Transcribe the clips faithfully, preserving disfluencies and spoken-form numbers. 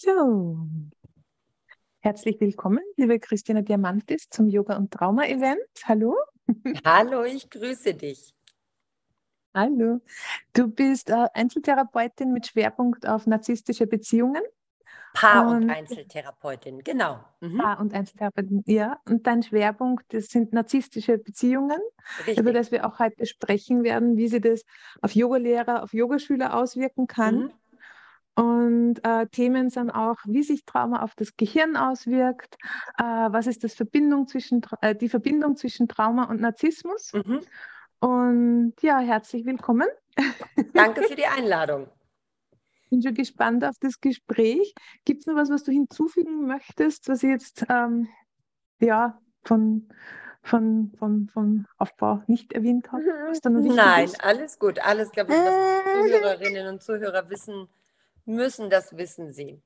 So, herzlich willkommen, liebe Christina Diamantis, zum Yoga- und Trauma-Event. Hallo. Hallo, ich grüße dich. Hallo. Du bist äh, Einzeltherapeutin mit Schwerpunkt auf narzisstische Beziehungen Paar- und und Einzeltherapeutin, genau. Mhm. Paar- und Einzeltherapeutin, ja. Und dein Schwerpunkt, das sind narzisstische Beziehungen, über Richtig. das wir auch heute sprechen werden, wie sie das auf Yogalehrer, auf Yogaschüler auswirken kann. Mhm. Und äh, Themen sind auch, wie sich Trauma auf das Gehirn auswirkt, äh, was ist das Verbindung zwischen, Tra- äh, die Verbindung zwischen Trauma und Narzissmus. Mhm. Und ja, herzlich willkommen. Danke für die Einladung. Bin schon gespannt auf das Gespräch. Gibt es noch was, was du hinzufügen möchtest, was ich jetzt ähm, ja, von, von, von, von Aufbau nicht erwähnt habe, was da noch wichtig Nein, ist? alles gut. Alles, glaube ich, was Zuhörerinnen und Zuhörer wissen müssen, das wissen sie.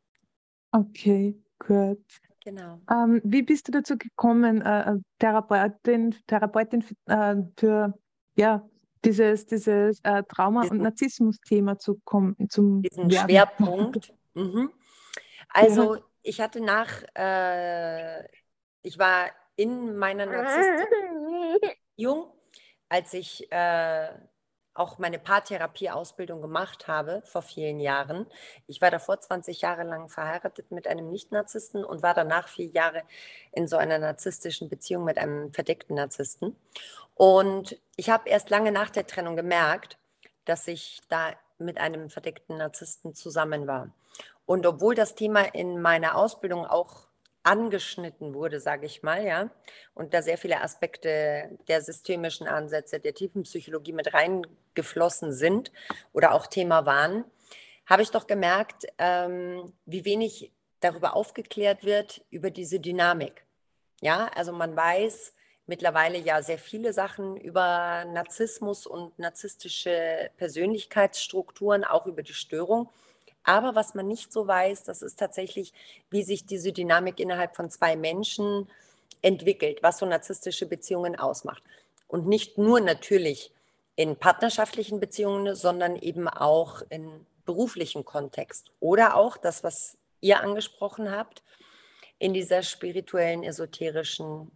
Okay, gut. Genau. Ähm, wie bist du dazu gekommen, äh, äh, Therapeutin, Therapeutin für, äh, für ja, dieses, dieses äh, Trauma- und Diesen, Narzissmus-Thema zu kommen, zum diesen Werden? Schwerpunkt. Mhm. Ja. Also, ich hatte nach, äh, ich war in meiner narzisstischen Beziehung, als ich äh, auch meine Paartherapie-Ausbildung gemacht habe vor vielen Jahren. Ich war davor zwanzig Jahre lang verheiratet mit einem Nicht-Narzissten und war danach vier Jahre in so einer narzisstischen Beziehung mit einem verdeckten Narzissten. Und ich habe erst lange nach der Trennung gemerkt, dass ich da mit einem verdeckten Narzissten zusammen war. Und obwohl das Thema in meiner Ausbildung auch angeschnitten wurde, sage ich mal, ja, und da sehr viele Aspekte der systemischen Ansätze, der Tiefenpsychologie mit reingeflossen sind oder auch Thema waren, habe ich doch gemerkt, ähm, wie wenig darüber aufgeklärt wird, über diese Dynamik. Ja, also man weiß mittlerweile ja sehr viele Sachen über Narzissmus und narzisstische Persönlichkeitsstrukturen, auch über die Störung. Aber was man nicht so weiß, das ist tatsächlich, wie sich diese Dynamik innerhalb von zwei Menschen entwickelt, was so narzisstische Beziehungen ausmacht. Und nicht nur natürlich in partnerschaftlichen Beziehungen, sondern eben auch in beruflichen Kontext. Oder auch das, was ihr angesprochen habt, in dieser spirituellen, esoterischen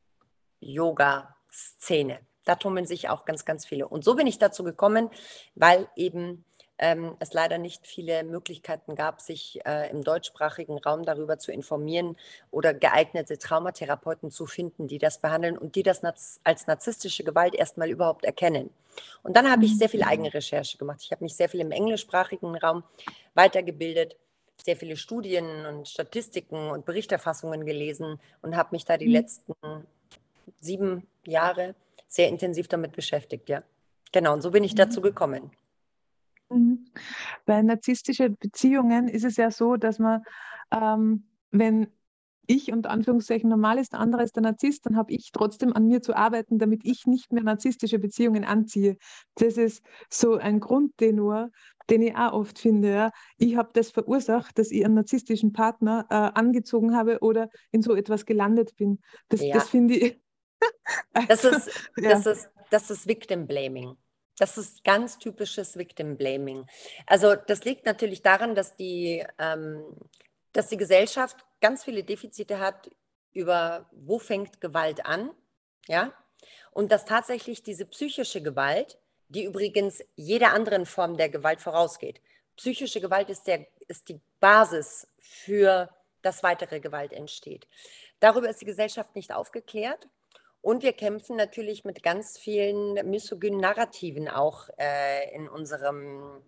Yoga-Szene. Da tummeln sich auch ganz, ganz viele. Und so bin ich dazu gekommen, weil eben ähm, es leider nicht viele Möglichkeiten gab, sich äh, im deutschsprachigen Raum darüber zu informieren oder geeignete Traumatherapeuten zu finden, die das behandeln und die das als narzisstische Gewalt erstmal überhaupt erkennen. Und dann habe ich sehr viel eigene Recherche gemacht. Ich habe mich sehr viel im englischsprachigen Raum weitergebildet, sehr viele Studien und Statistiken und Berichterfassungen gelesen und habe mich da die Mhm. letzten sieben Jahre sehr intensiv damit beschäftigt, ja. Genau, und so bin ich dazu gekommen. Mhm. Bei narzisstischen Beziehungen ist es ja so, dass man, ähm, wenn ich unter Anführungszeichen normal ist, der andere ist der Narzisst, dann habe ich trotzdem an mir zu arbeiten, damit ich nicht mehr narzisstische Beziehungen anziehe. Das ist so ein Grundtenor, den ich auch oft finde. Ja. Ich habe das verursacht, dass ich einen narzisstischen Partner äh, angezogen habe oder in so etwas gelandet bin. Das, das Ja, finde ich, das also, ist, ja. das ist, das ist Victim Blaming. Das ist ganz typisches Victim Blaming. Also das liegt natürlich daran, dass die, ähm, dass die Gesellschaft ganz viele Defizite hat über, wo fängt Gewalt an, ja, und dass tatsächlich diese psychische Gewalt, die übrigens jeder anderen Form der Gewalt vorausgeht. Psychische Gewalt ist, der, ist die Basis für das weitere Gewalt entsteht. Darüber ist die Gesellschaft nicht aufgeklärt. Und wir kämpfen natürlich mit ganz vielen misogynen Narrativen auch äh, in, unserem,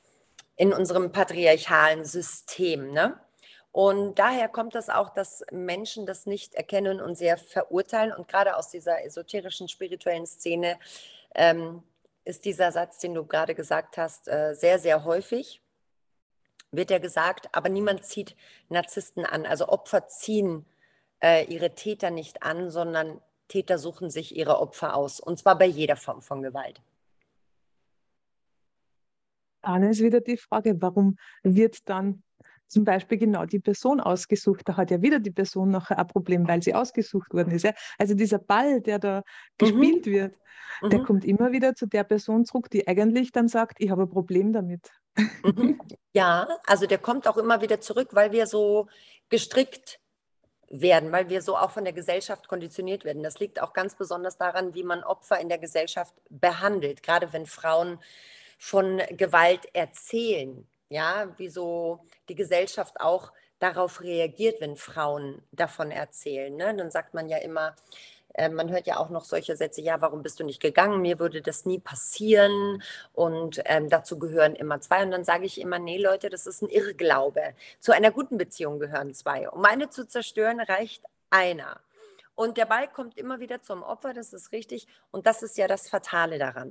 in unserem patriarchalen System. Ne? Und daher kommt es auch, dass Menschen das nicht erkennen und sehr verurteilen. Und gerade aus dieser esoterischen, spirituellen Szene ähm, ist dieser Satz, den du gerade gesagt hast, äh, sehr, sehr häufig. Wird ja gesagt, aber niemand zieht Narzissten an. Also Opfer ziehen äh, ihre Täter nicht an, sondern Täter suchen sich ihre Opfer aus. Und zwar bei jeder Form von Gewalt. Dann ist wieder die Frage, warum wird dann zum Beispiel genau die Person ausgesucht. Da hat ja wieder die Person nachher ein Problem, weil sie ausgesucht worden ist. Ja? Also dieser Ball, der da Mhm. gespielt wird, der Mhm. kommt immer wieder zu der Person zurück, die eigentlich dann sagt, ich habe ein Problem damit. Mhm. Ja, also der kommt auch immer wieder zurück, weil wir so gestrickt werden, weil wir so auch von der Gesellschaft konditioniert werden. Das liegt auch ganz besonders daran, wie man Opfer in der Gesellschaft behandelt, gerade wenn Frauen von Gewalt erzählen, ja, wie so die Gesellschaft auch darauf reagiert, wenn Frauen davon erzählen. Ne? Dann sagt man ja immer, äh, man hört ja auch noch solche Sätze, ja, warum bist du nicht gegangen? Mir würde das nie passieren. Und ähm, dazu gehören immer zwei. Und dann sage ich immer, nee, Leute, das ist ein Irrglaube. Zu einer guten Beziehung gehören zwei. Um eine zu zerstören, reicht einer. Und der Ball kommt immer wieder zum Opfer, das ist richtig. Und das ist ja das Fatale daran.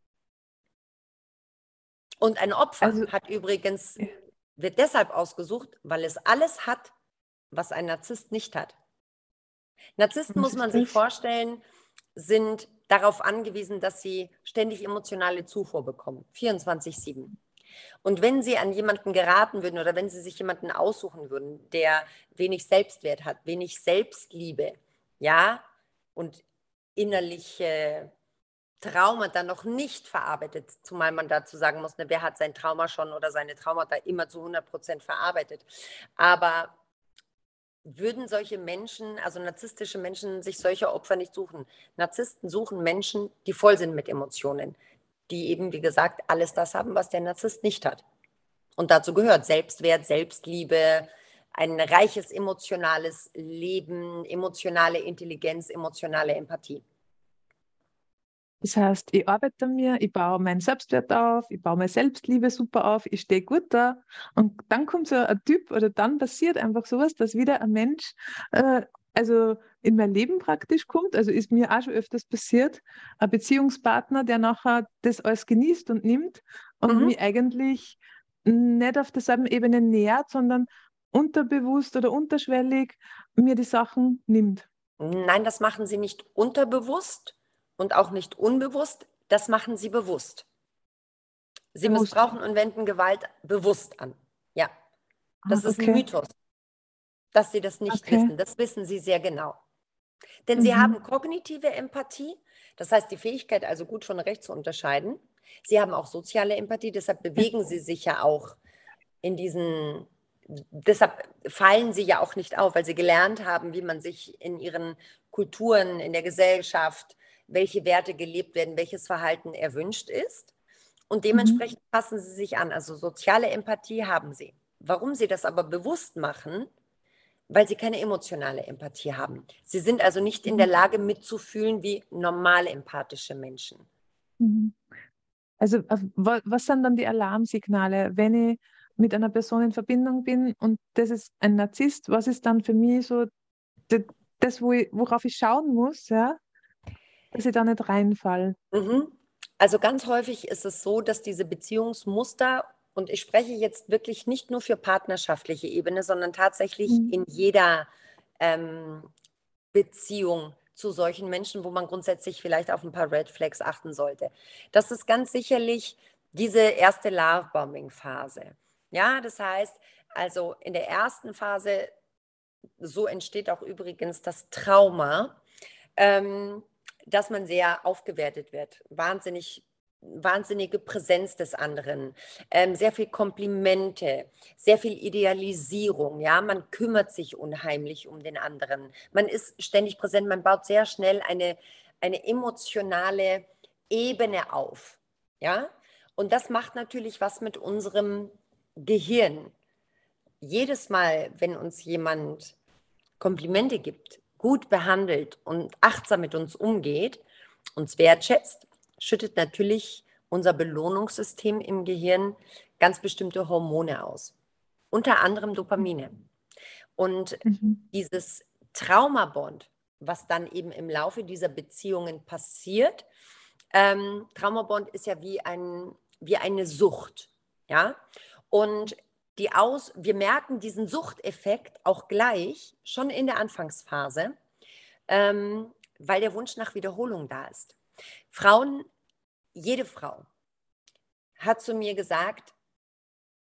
Und ein Opfer Also, hat übrigens, ja, wird deshalb ausgesucht, weil es alles hat, was ein Narzisst nicht hat. Narzissten, was muss man ist sich das? vorstellen, sind darauf angewiesen, dass sie ständig emotionale Zufuhr bekommen, vierundzwanzig sieben. Und wenn sie an jemanden geraten würden oder wenn sie sich jemanden aussuchen würden, der wenig Selbstwert hat, wenig Selbstliebe, ja, und innerliche Traumata noch nicht verarbeitet, zumal man dazu sagen muss, ne, wer hat sein Trauma schon oder seine Traumata immer zu hundert Prozent verarbeitet. Aber würden solche Menschen, also narzisstische Menschen, sich solche Opfer nicht suchen? Narzissten suchen Menschen, die voll sind mit Emotionen, die eben, wie gesagt, alles das haben, was der Narzisst nicht hat. Und dazu gehört Selbstwert, Selbstliebe, ein reiches emotionales Leben, emotionale Intelligenz, emotionale Empathie. Das heißt, ich arbeite an mir, ich baue meinen Selbstwert auf, ich baue meine Selbstliebe super auf, ich stehe gut da. Und dann kommt so ein Typ oder dann passiert einfach sowas, dass wieder ein Mensch, äh, also in mein Leben praktisch kommt. Also ist mir auch schon öfters passiert, ein Beziehungspartner, der nachher das alles genießt und nimmt und Mhm. mich eigentlich nicht auf derselben Ebene nähert, sondern unterbewusst oder unterschwellig mir die Sachen nimmt. Nein, das machen sie nicht unterbewusst und auch nicht unbewusst, das machen sie bewusst. Sie Bewusst. missbrauchen und wenden Gewalt bewusst an. Ja, Ah, das ist ein okay, Mythos, dass sie das nicht okay. wissen. Das wissen sie sehr genau. Denn sie Mhm. haben kognitive Empathie, das heißt die Fähigkeit, also gut von recht zu unterscheiden. Sie haben auch soziale Empathie, deshalb bewegen sie sich ja auch in diesen, deshalb fallen sie ja auch nicht auf, weil sie gelernt haben, wie man sich in ihren Kulturen, in der Gesellschaft, welche Werte gelebt werden, welches Verhalten erwünscht ist. Und Mhm. dementsprechend passen sie sich an. Also soziale Empathie haben sie. Warum sie das aber bewusst machen, weil sie keine emotionale Empathie haben. Sie sind also nicht in der Mhm. Lage mitzufühlen wie normal empathische Menschen. Mhm. Also, auf wa- was sind dann die Alarmsignale, wenn ich mit einer Person in Verbindung bin und das ist ein Narzisst? Was ist dann für mich so d- das, wo ich, worauf ich schauen muss, ja, dass ich da nicht reinfall? Mhm. Also ganz häufig ist es so, dass diese Beziehungsmuster, und ich spreche jetzt wirklich nicht nur für partnerschaftliche Ebene, sondern tatsächlich Mhm. in jeder ähm, Beziehung zu solchen Menschen, wo man grundsätzlich vielleicht auf ein paar Red Flags achten sollte. Das ist ganz sicherlich diese erste Love-Bombing-Phase. Ja, das heißt, also in der ersten Phase, so entsteht auch übrigens das Trauma, ähm, dass man sehr aufgewertet wird. Wahnsinnig, wahnsinnige Präsenz des anderen, ähm, sehr viel Komplimente, sehr viel Idealisierung. Ja, man kümmert sich unheimlich um den anderen. Man ist ständig präsent. Man baut sehr schnell eine, eine emotionale Ebene auf. Ja, und das macht natürlich was mit unserem Gehirn. Jedes Mal, wenn uns jemand Komplimente gibt, gut behandelt und achtsam mit uns umgeht, uns wertschätzt, schüttet natürlich unser Belohnungssystem im Gehirn ganz bestimmte Hormone aus, unter anderem Dopamine. Und Mhm. dieses Traumabond, was dann eben im Laufe dieser Beziehungen passiert, ähm, Traumabond ist ja wie, ein, wie eine Sucht. Ja? Und die Aus, wir merken diesen Suchteffekt auch gleich, schon in der Anfangsphase, ähm, weil der Wunsch nach Wiederholung da ist. Frauen, jede Frau hat zu mir gesagt,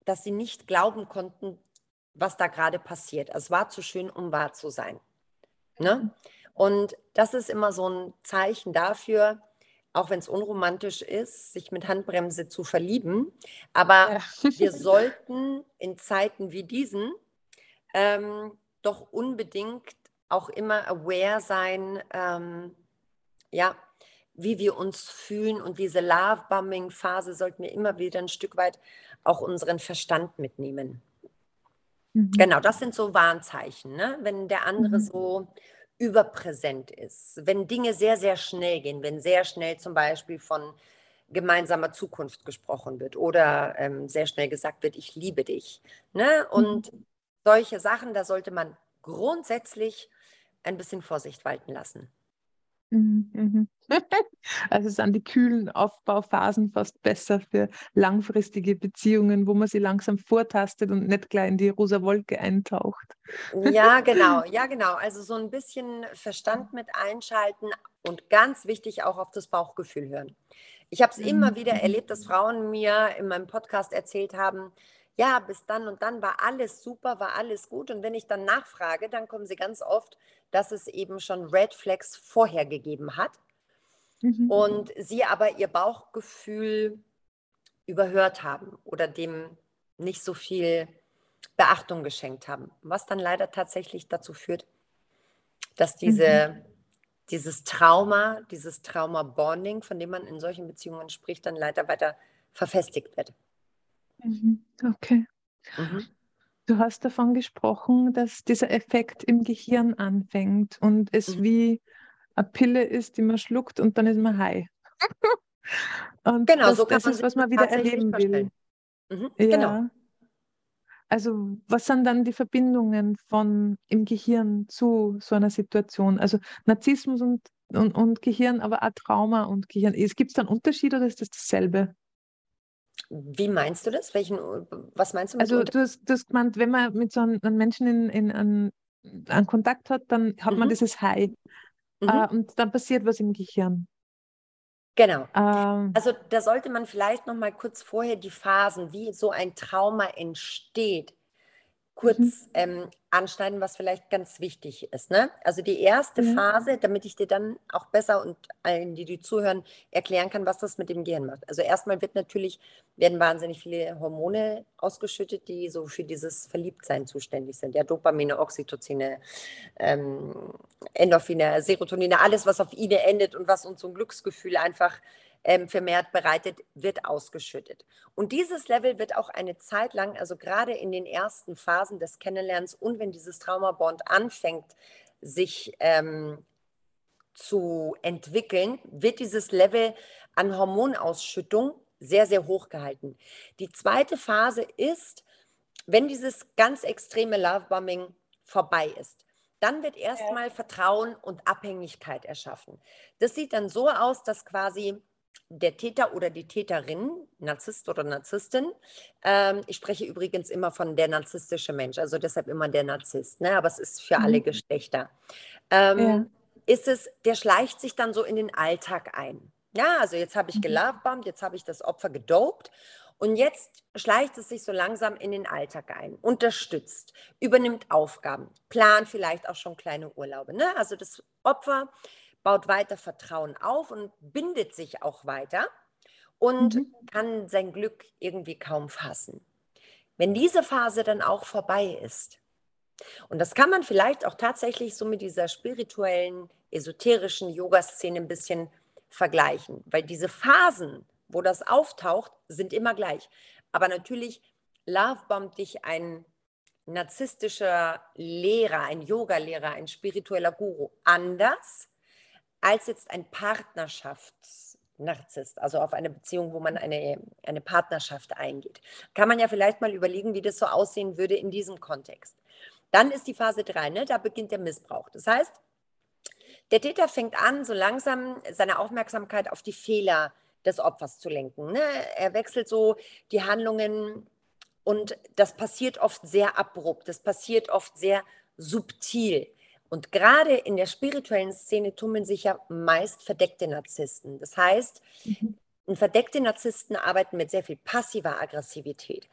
dass sie nicht glauben konnten, was da gerade passiert. Es war zu schön, um wahr zu sein. Ne? Und das ist immer so ein Zeichen dafür, auch wenn es unromantisch ist, sich mit Handbremse zu verlieben. Aber Ja. wir sollten in Zeiten wie diesen ähm, doch unbedingt auch immer aware sein, ähm, ja, wie wir uns fühlen. Und diese Love-Bombing-Phase sollten wir immer wieder ein Stück weit auch unseren Verstand mitnehmen. Mhm. Genau, das sind so Warnzeichen, ne? Wenn der andere Mhm. so überpräsent ist, wenn Dinge sehr, sehr schnell gehen, wenn sehr schnell zum Beispiel von gemeinsamer Zukunft gesprochen wird oder ähm, sehr schnell gesagt wird, ich liebe dich. Ne? Und Mhm. solche Sachen, da sollte man grundsätzlich ein bisschen Vorsicht walten lassen. Mhm. Mhm. Also sind die kühlen Aufbauphasen fast besser für langfristige Beziehungen, wo man sie langsam vortastet und nicht gleich in die rosa Wolke eintaucht. Ja, genau, ja, genau. Also so ein bisschen Verstand mit einschalten und ganz wichtig auch auf das Bauchgefühl hören. Ich habe es immer Mhm. wieder erlebt, dass Frauen mir in meinem Podcast erzählt haben, ja, bis dann und dann war alles super, war alles gut. Und wenn ich dann nachfrage, dann kommen sie ganz oft, dass es eben schon Red Flags vorher gegeben hat Mhm. und sie aber ihr Bauchgefühl überhört haben oder dem nicht so viel Beachtung geschenkt haben, was dann leider tatsächlich dazu führt, dass Mhm. diese, dieses Trauma, dieses Trauma-Bonding, von dem man in solchen Beziehungen spricht, dann leider weiter verfestigt wird. Mhm. Okay. Mhm. Du hast davon gesprochen, dass dieser Effekt im Gehirn anfängt und es Mhm. wie eine Pille ist, die man schluckt und dann ist man high. Und Genau, so das, kann das man ist, sich was das man wieder tatsächlich erleben will. vorstellen. Mhm. Genau. Ja. Also was sind dann die Verbindungen von im Gehirn zu so einer Situation? Also Narzissmus und, und, und Gehirn, aber auch Trauma und Gehirn. Gibt es da einen Unterschied oder ist das dasselbe? Wie meinst du das? Welchen, was meinst du mit Also unter? du hast, du hast gemeint, wenn man mit so einem, einem Menschen in, in, an, an Kontakt hat, dann hat man Mhm. dieses High. Mhm. Äh, und dann passiert was im Gehirn. Genau. Ähm, Also da sollte man vielleicht noch mal kurz vorher die Phasen, wie so ein Trauma entsteht, mhm. kurz ähm, anschneiden, was vielleicht ganz wichtig ist. Ne? Also die erste Ja. Phase, damit ich dir dann auch besser und allen, die dir zuhören, erklären kann, was das mit dem Gehirn macht. Also erstmal wird natürlich, werden wahnsinnig viele Hormone ausgeschüttet, die so für dieses Verliebtsein zuständig sind. Ja, Dopamine, Oxytocine, ähm, Endorphine, Serotonine, alles, was auf Ine endet und was uns so ein Glücksgefühl einfach ähm, vermehrt bereitet, wird ausgeschüttet. Und dieses Level wird auch eine Zeit lang, also gerade in den ersten Phasen des Kennenlernens und wenn dieses Traumabond anfängt, sich ähm, zu entwickeln, wird dieses Level an Hormonausschüttung sehr, sehr hoch gehalten. Die zweite Phase ist, wenn dieses ganz extreme Lovebombing vorbei ist, dann wird Ja. erstmal Vertrauen und Abhängigkeit erschaffen. Das sieht dann so aus, dass quasi der Täter oder die Täterin, Narzisst oder Narzisstin, ähm, ich spreche übrigens immer von der narzisstische Mensch, also deshalb immer der Narzisst, ne? Aber es ist für alle Mhm. Geschlechter. Ja. Ähm, ist es, der schleicht sich dann so in den Alltag ein. Ja, also jetzt habe ich Mhm. gelovebombt, jetzt habe ich das Opfer gedopt und jetzt schleicht es sich so langsam in den Alltag ein, unterstützt, übernimmt Aufgaben, plant vielleicht auch schon kleine Urlaube. Ne? Also das Opfer baut weiter Vertrauen auf und bindet sich auch weiter und Mhm. kann sein Glück irgendwie kaum fassen. Wenn diese Phase dann auch vorbei ist, und das kann man vielleicht auch tatsächlich so mit dieser spirituellen, esoterischen Yoga-Szene ein bisschen vergleichen, weil diese Phasen, wo das auftaucht, sind immer gleich. Aber natürlich lovebombt dich ein narzisstischer Lehrer, ein Yoga-Lehrer, ein spiritueller Guru anders als jetzt ein Partnerschaftsnarzisst, also auf eine Beziehung, wo man eine, eine Partnerschaft eingeht. Kann man ja vielleicht mal überlegen, wie das so aussehen würde in diesem Kontext. Dann ist die Phase drei, ne? Da beginnt der Missbrauch. Das heißt, der Täter fängt an, so langsam seine Aufmerksamkeit auf die Fehler des Opfers zu lenken. Ne? Er wechselt so die Handlungen und das passiert oft sehr abrupt, das passiert oft sehr subtil. Und gerade in der spirituellen Szene tummeln sich ja meist verdeckte Narzissten. Das heißt, Mhm. verdeckte Narzissten arbeiten mit sehr viel passiver Aggressivität.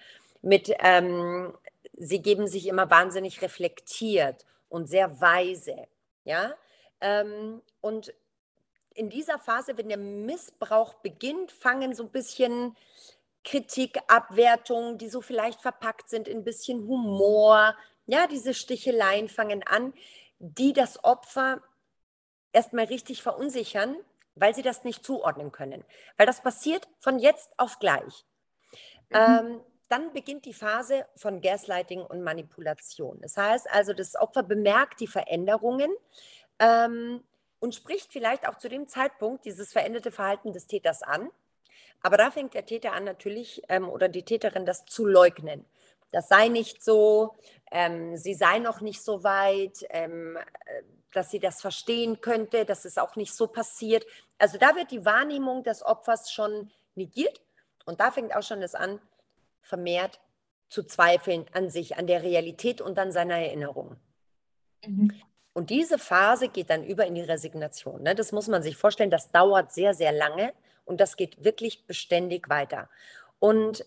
mit, ähm, sie geben sich immer wahnsinnig reflektiert und sehr weise. Ja? Ähm, und in dieser Phase, wenn der Missbrauch beginnt, fangen so ein bisschen Kritik, Abwertung, die so vielleicht verpackt sind in ein bisschen Humor. Ja, diese Sticheleien fangen an, die das Opfer erstmal richtig verunsichern, weil sie das nicht zuordnen können. Weil das passiert von jetzt auf gleich. Mhm. Ähm, dann beginnt die Phase von Gaslighting und Manipulation. Das heißt also, das Opfer bemerkt die Veränderungen ähm, und spricht vielleicht auch zu dem Zeitpunkt dieses veränderte Verhalten des Täters an. Aber da fängt der Täter an natürlich ähm, oder die Täterin das zu leugnen. Das sei nicht so, ähm, sie sei noch nicht so weit, ähm, äh, dass sie das verstehen könnte, dass es auch nicht so passiert. Also da wird die Wahrnehmung des Opfers schon negiert und da fängt auch schon das an, vermehrt zu zweifeln an sich, an der Realität und an seiner Erinnerung. Mhm. Und diese Phase geht dann über in die Resignation. Ne? Das muss man sich vorstellen, das dauert sehr, sehr lange und das geht wirklich beständig weiter. Und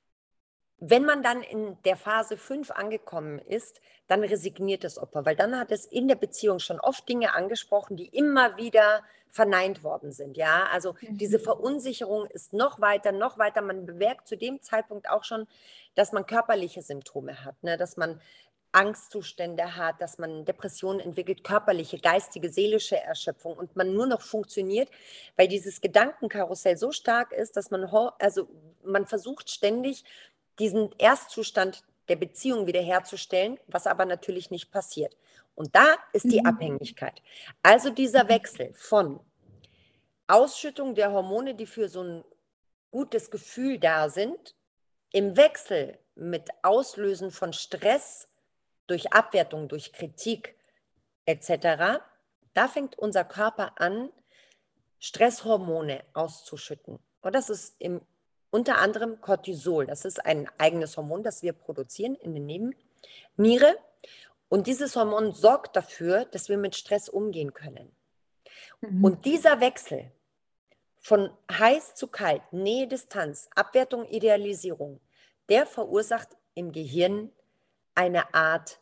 wenn man dann in der Phase fünf angekommen ist, dann resigniert das Opfer, weil dann hat es in der Beziehung schon oft Dinge angesprochen, die immer wieder verneint worden sind. Ja, also diese Mhm. Verunsicherung ist noch weiter, noch weiter. Man bemerkt zu dem Zeitpunkt auch schon, dass man körperliche Symptome hat, ne? Dass man Angstzustände hat, dass man Depressionen entwickelt, körperliche, geistige, seelische Erschöpfung und man nur noch funktioniert, weil dieses Gedankenkarussell so stark ist, dass man, also man versucht ständig, diesen Erstzustand der Beziehung wiederherzustellen, was aber natürlich nicht passiert. Und da ist die Mhm. Abhängigkeit. Also dieser Wechsel von Ausschüttung der Hormone, die für so ein gutes Gefühl da sind, im Wechsel mit Auslösen von Stress durch Abwertung, durch Kritik et cetera, da fängt unser Körper an, Stresshormone auszuschütten. Und das ist im, unter anderem Cortisol. Das ist ein eigenes Hormon, das wir produzieren in der Nebenniere. Und dieses Hormon sorgt dafür, dass wir mit Stress umgehen können. Mhm. Und dieser Wechsel von heiß zu kalt, Nähe, Distanz, Abwertung, Idealisierung, der verursacht im Gehirn eine Art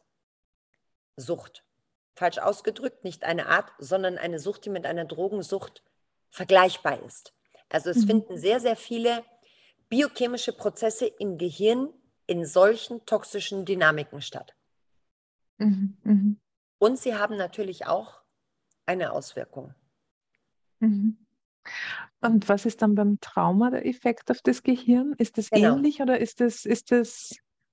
Sucht. Falsch ausgedrückt, nicht eine Art, sondern eine Sucht, die mit einer Drogensucht vergleichbar ist. Also es Mhm. finden sehr, sehr viele biochemische Prozesse im Gehirn in solchen toxischen Dynamiken statt. Mhm. Mhm. Und sie haben natürlich auch eine Auswirkung. Mhm. Und was ist dann beim Trauma der Effekt auf das Gehirn? Ist das Genau. ähnlich oder ist das, ist das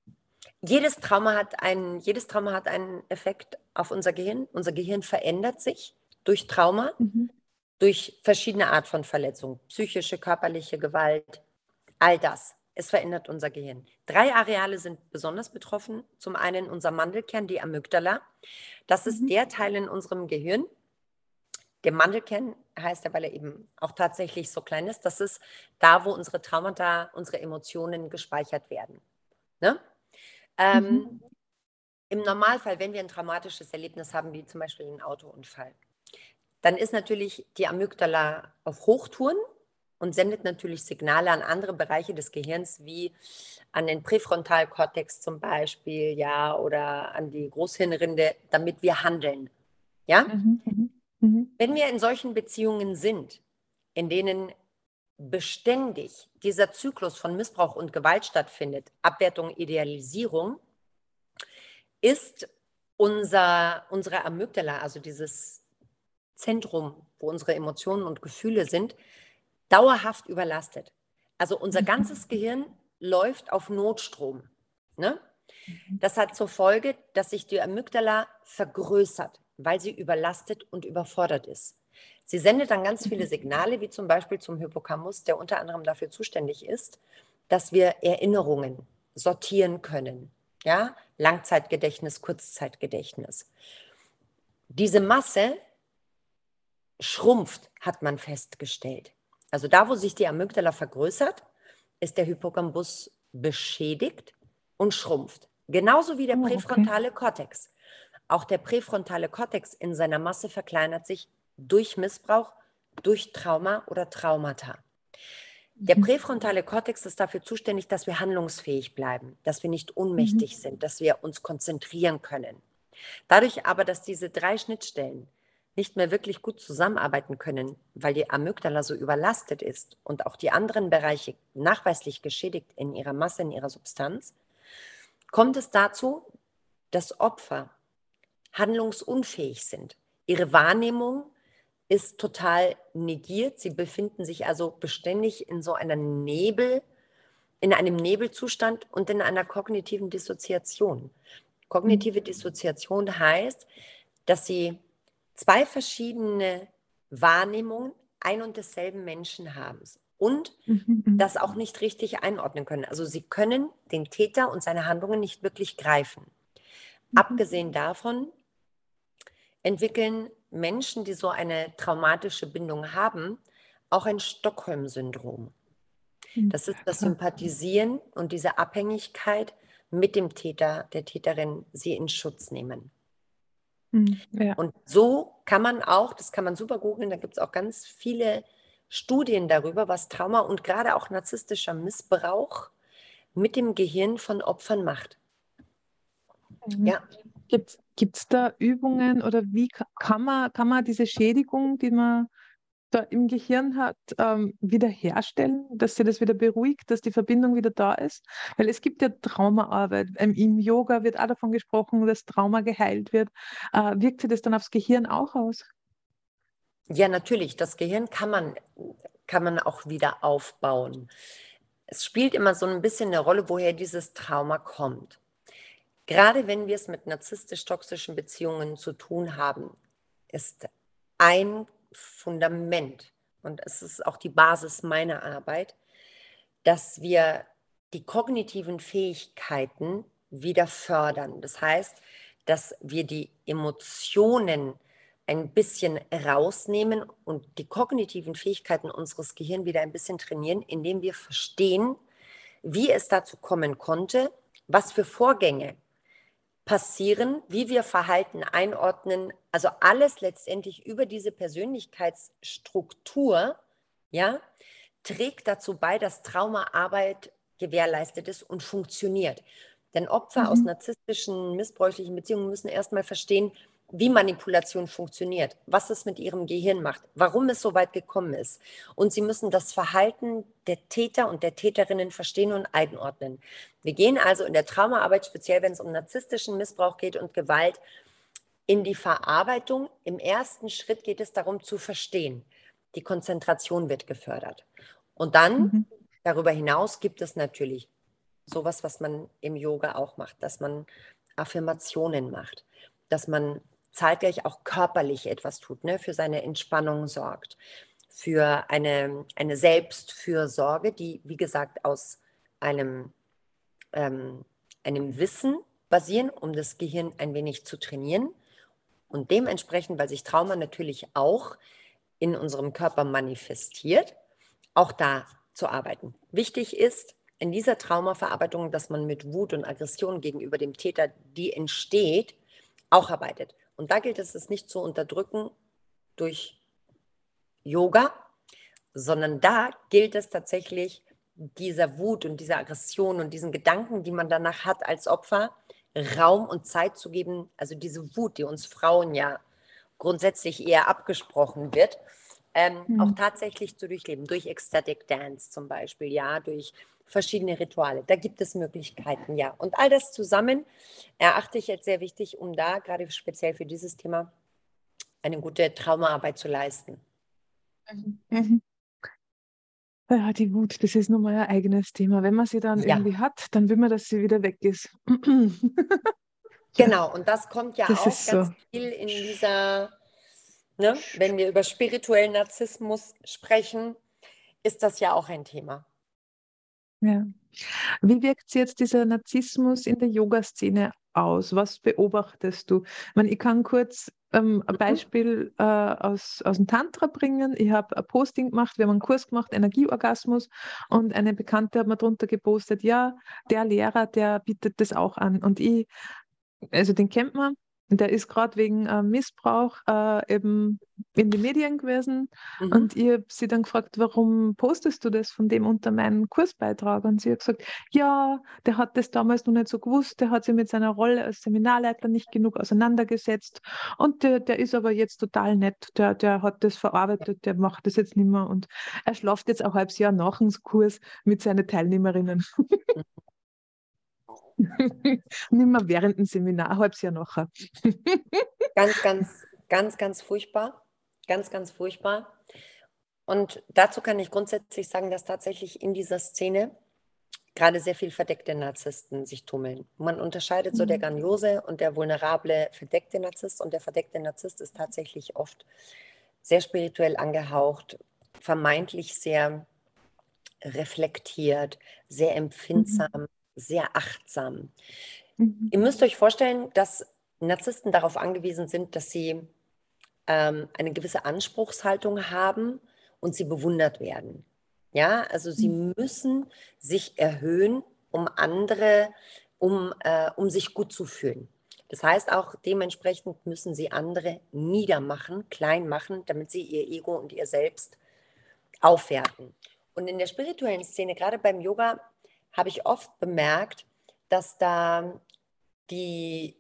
Jedes Trauma hat einen, jedes Trauma hat einen Effekt auf unser Gehirn. Unser Gehirn verändert sich durch Trauma, Mhm. durch verschiedene Art von Verletzungen, psychische, körperliche Gewalt, all das. Es verändert unser Gehirn. Drei Areale sind besonders betroffen. Zum einen unser Mandelkern, die Amygdala. Das ist Mhm. der Teil in unserem Gehirn. Der Mandelkern heißt er, weil er eben auch tatsächlich so klein ist. Das ist da, wo unsere Traumata, unsere Emotionen gespeichert werden. Ne? Ähm, Mhm. Im Normalfall, wenn wir ein traumatisches Erlebnis haben, wie zum Beispiel einen Autounfall, dann ist natürlich die Amygdala auf Hochtouren und sendet natürlich Signale an andere Bereiche des Gehirns, wie an den Präfrontalkortex zum Beispiel, ja, oder an die Großhirnrinde, damit wir handeln. Ja? Mhm. Mhm. Mhm. Wenn wir in solchen Beziehungen sind, in denen beständig dieser Zyklus von Missbrauch und Gewalt stattfindet, Abwertung, Idealisierung, ist unser, unsere Amygdala, also dieses Zentrum, wo unsere Emotionen und Gefühle sind, dauerhaft überlastet. Also unser ganzes Gehirn läuft auf Notstrom. Ne? Das hat zur Folge, dass sich die Amygdala vergrößert, weil sie überlastet und überfordert ist. Sie sendet dann ganz viele Signale, wie zum Beispiel zum Hippocampus, der unter anderem dafür zuständig ist, dass wir Erinnerungen sortieren können. Ja? Langzeitgedächtnis, Kurzzeitgedächtnis. Diese Masse schrumpft, hat man festgestellt. Also da, wo sich die Amygdala vergrößert, ist der Hippocampus beschädigt und schrumpft. Genauso wie der Oh, okay. präfrontale Kortex. Auch der präfrontale Kortex in seiner Masse verkleinert sich durch Missbrauch, durch Trauma oder Traumata. Der Mhm. präfrontale Kortex ist dafür zuständig, dass wir handlungsfähig bleiben, dass wir nicht Mhm. ohnmächtig sind, dass wir uns konzentrieren können. Dadurch aber, dass diese drei Schnittstellen nicht mehr wirklich gut zusammenarbeiten können, weil die Amygdala so überlastet ist und auch die anderen Bereiche nachweislich geschädigt in ihrer Masse, in ihrer Substanz, kommt es dazu, dass Opfer handlungsunfähig sind. Ihre Wahrnehmung ist total negiert. Sie befinden sich also beständig in so einer Nebel, in einem Nebelzustand und in einer kognitiven Dissoziation. Kognitive Dissoziation heißt, dass sie zwei verschiedene Wahrnehmungen ein und desselben Menschen haben und Mhm. Mhm. das auch nicht richtig einordnen können. Also sie können den Täter und seine Handlungen nicht wirklich greifen. Mhm. Abgesehen davon entwickeln Menschen, die so eine traumatische Bindung haben, auch ein Stockholm-Syndrom. Mhm. Das ist das Sympathisieren und diese Abhängigkeit mit dem Täter, der Täterin, sie in Schutz nehmen. Mhm. Ja. Und so kann man auch, das kann man super googeln, da gibt es auch ganz viele Studien darüber, was Trauma und gerade auch narzisstischer Missbrauch mit dem Gehirn von Opfern macht. Mhm. Ja, Gibt es da Übungen oder wie ka- kann man, kann man diese Schädigung, die man da im Gehirn hat, ähm, wiederherstellen, dass sie das wieder beruhigt, dass die Verbindung wieder da ist? Weil es gibt ja Traumaarbeit. Ähm, Im Yoga wird auch davon gesprochen, dass Trauma geheilt wird. Äh, wirkt sich das dann aufs Gehirn auch aus? ja, natürlich, das Gehirn kann man, kann man auch wieder aufbauen. Es spielt immer so ein bisschen eine Rolle, woher dieses Trauma kommt. Gerade wenn wir es mit narzisstisch-toxischen Beziehungen zu tun haben, ist ein Fundament, und es ist auch die Basis meiner Arbeit, dass wir die kognitiven Fähigkeiten wieder fördern. Das heißt, dass wir die Emotionen ein bisschen rausnehmen und die kognitiven Fähigkeiten unseres Gehirns wieder ein bisschen trainieren, indem wir verstehen, wie es dazu kommen konnte, was für Vorgänge passieren, wie wir Verhalten einordnen, also alles letztendlich über diese Persönlichkeitsstruktur, ja, trägt dazu bei, dass Traumaarbeit gewährleistet ist und funktioniert. Denn Opfer aus Mhm. narzisstischen, missbräuchlichen Beziehungen müssen erstmal verstehen, wie Manipulation funktioniert, was es mit ihrem Gehirn macht, warum es so weit gekommen ist. Und sie müssen das Verhalten der Täter und der Täterinnen verstehen und einordnen. Wir gehen also in der Traumaarbeit, speziell wenn es um narzisstischen Missbrauch geht und Gewalt, in die Verarbeitung. Im ersten Schritt geht es darum zu verstehen. Die Konzentration wird gefördert. Und dann, Mhm. darüber hinaus, gibt es natürlich sowas, was man im Yoga auch macht, dass man Affirmationen macht, dass man zeitgleich auch körperlich etwas tut, ne, für seine Entspannung sorgt, für eine, eine Selbstfürsorge, die, wie gesagt, aus einem, ähm, einem Wissen basieren, um das Gehirn ein wenig zu trainieren. Und dementsprechend, weil sich Trauma natürlich auch in unserem Körper manifestiert, auch da zu arbeiten. Wichtig ist in dieser Traumaverarbeitung, dass man mit Wut und Aggression gegenüber dem Täter, die entsteht, auch arbeitet. Und da gilt es, es nicht zu unterdrücken durch Yoga, sondern da gilt es tatsächlich, dieser Wut und dieser Aggression und diesen Gedanken, die man danach hat als Opfer, Raum und Zeit zu geben, also diese Wut, die uns Frauen ja grundsätzlich eher abgesprochen wird, ähm, auch Mhm. tatsächlich zu durchleben, durch Ecstatic Dance zum Beispiel, ja, durch verschiedene Rituale. Da gibt es Möglichkeiten, ja. Und all das zusammen erachte ich als sehr wichtig, um da gerade speziell für dieses Thema eine gute Traumaarbeit zu leisten. Mhm. Mhm. Ja, die Wut, das ist nun mal ein eigenes Thema. Wenn man sie dann Ja, irgendwie hat, dann will man, dass sie wieder weg ist. genau. Und das kommt ja Das auch ist so. ganz viel in dieser, ne, wenn wir über spirituellen Narzissmus sprechen, ist das ja auch ein Thema. Ja. Wie wirkt sich jetzt dieser Narzissmus in der Yoga-Szene aus? Was beobachtest du? Ich meine, ich kann kurz ähm, ein Mhm. Beispiel äh, aus, aus dem Tantra bringen. Ich habe ein Posting gemacht, wir haben einen Kurs gemacht, Energieorgasmus, und eine Bekannte hat mir drunter gepostet, ja, der Lehrer, der bietet das auch an. Und ich, also den kennt man, der ist gerade wegen äh, Missbrauch äh, eben in die Medien gewesen. Mhm. Und ich habe sie dann gefragt, warum postest du das von dem unter meinen Kursbeitrag? Und sie hat gesagt, ja, der hat das damals noch nicht so gewusst, der hat sich mit seiner Rolle als Seminarleiter nicht genug auseinandergesetzt. Und der, der ist aber jetzt total nett, der, der hat das verarbeitet, der macht das jetzt nicht mehr. Und er schlaft jetzt ein halbes Jahr nach dem Kurs mit seinen Teilnehmerinnen. Nicht mehr während dem Seminar, ein halbes Jahr nachher. Ganz, ganz, ganz, ganz furchtbar. Ganz, ganz furchtbar. Und dazu kann ich grundsätzlich sagen, dass tatsächlich in dieser Szene gerade sehr viel verdeckte Narzissten sich tummeln. Man unterscheidet so der grandiose und der vulnerable verdeckte Narzisst. Und der verdeckte Narzisst ist tatsächlich oft sehr spirituell angehaucht, vermeintlich sehr reflektiert, sehr empfindsam, Mhm. sehr achtsam. Mhm. Ihr müsst euch vorstellen, dass Narzissten darauf angewiesen sind, dass sie ähm, eine gewisse Anspruchshaltung haben und sie bewundert werden. Ja, also sie müssen sich erhöhen, um andere, um, äh, um sich gut zu fühlen. Das heißt auch, dementsprechend müssen sie andere niedermachen, klein machen, damit sie ihr Ego und ihr Selbst aufwerten. Und in der spirituellen Szene, gerade beim Yoga, habe ich oft bemerkt, dass da die,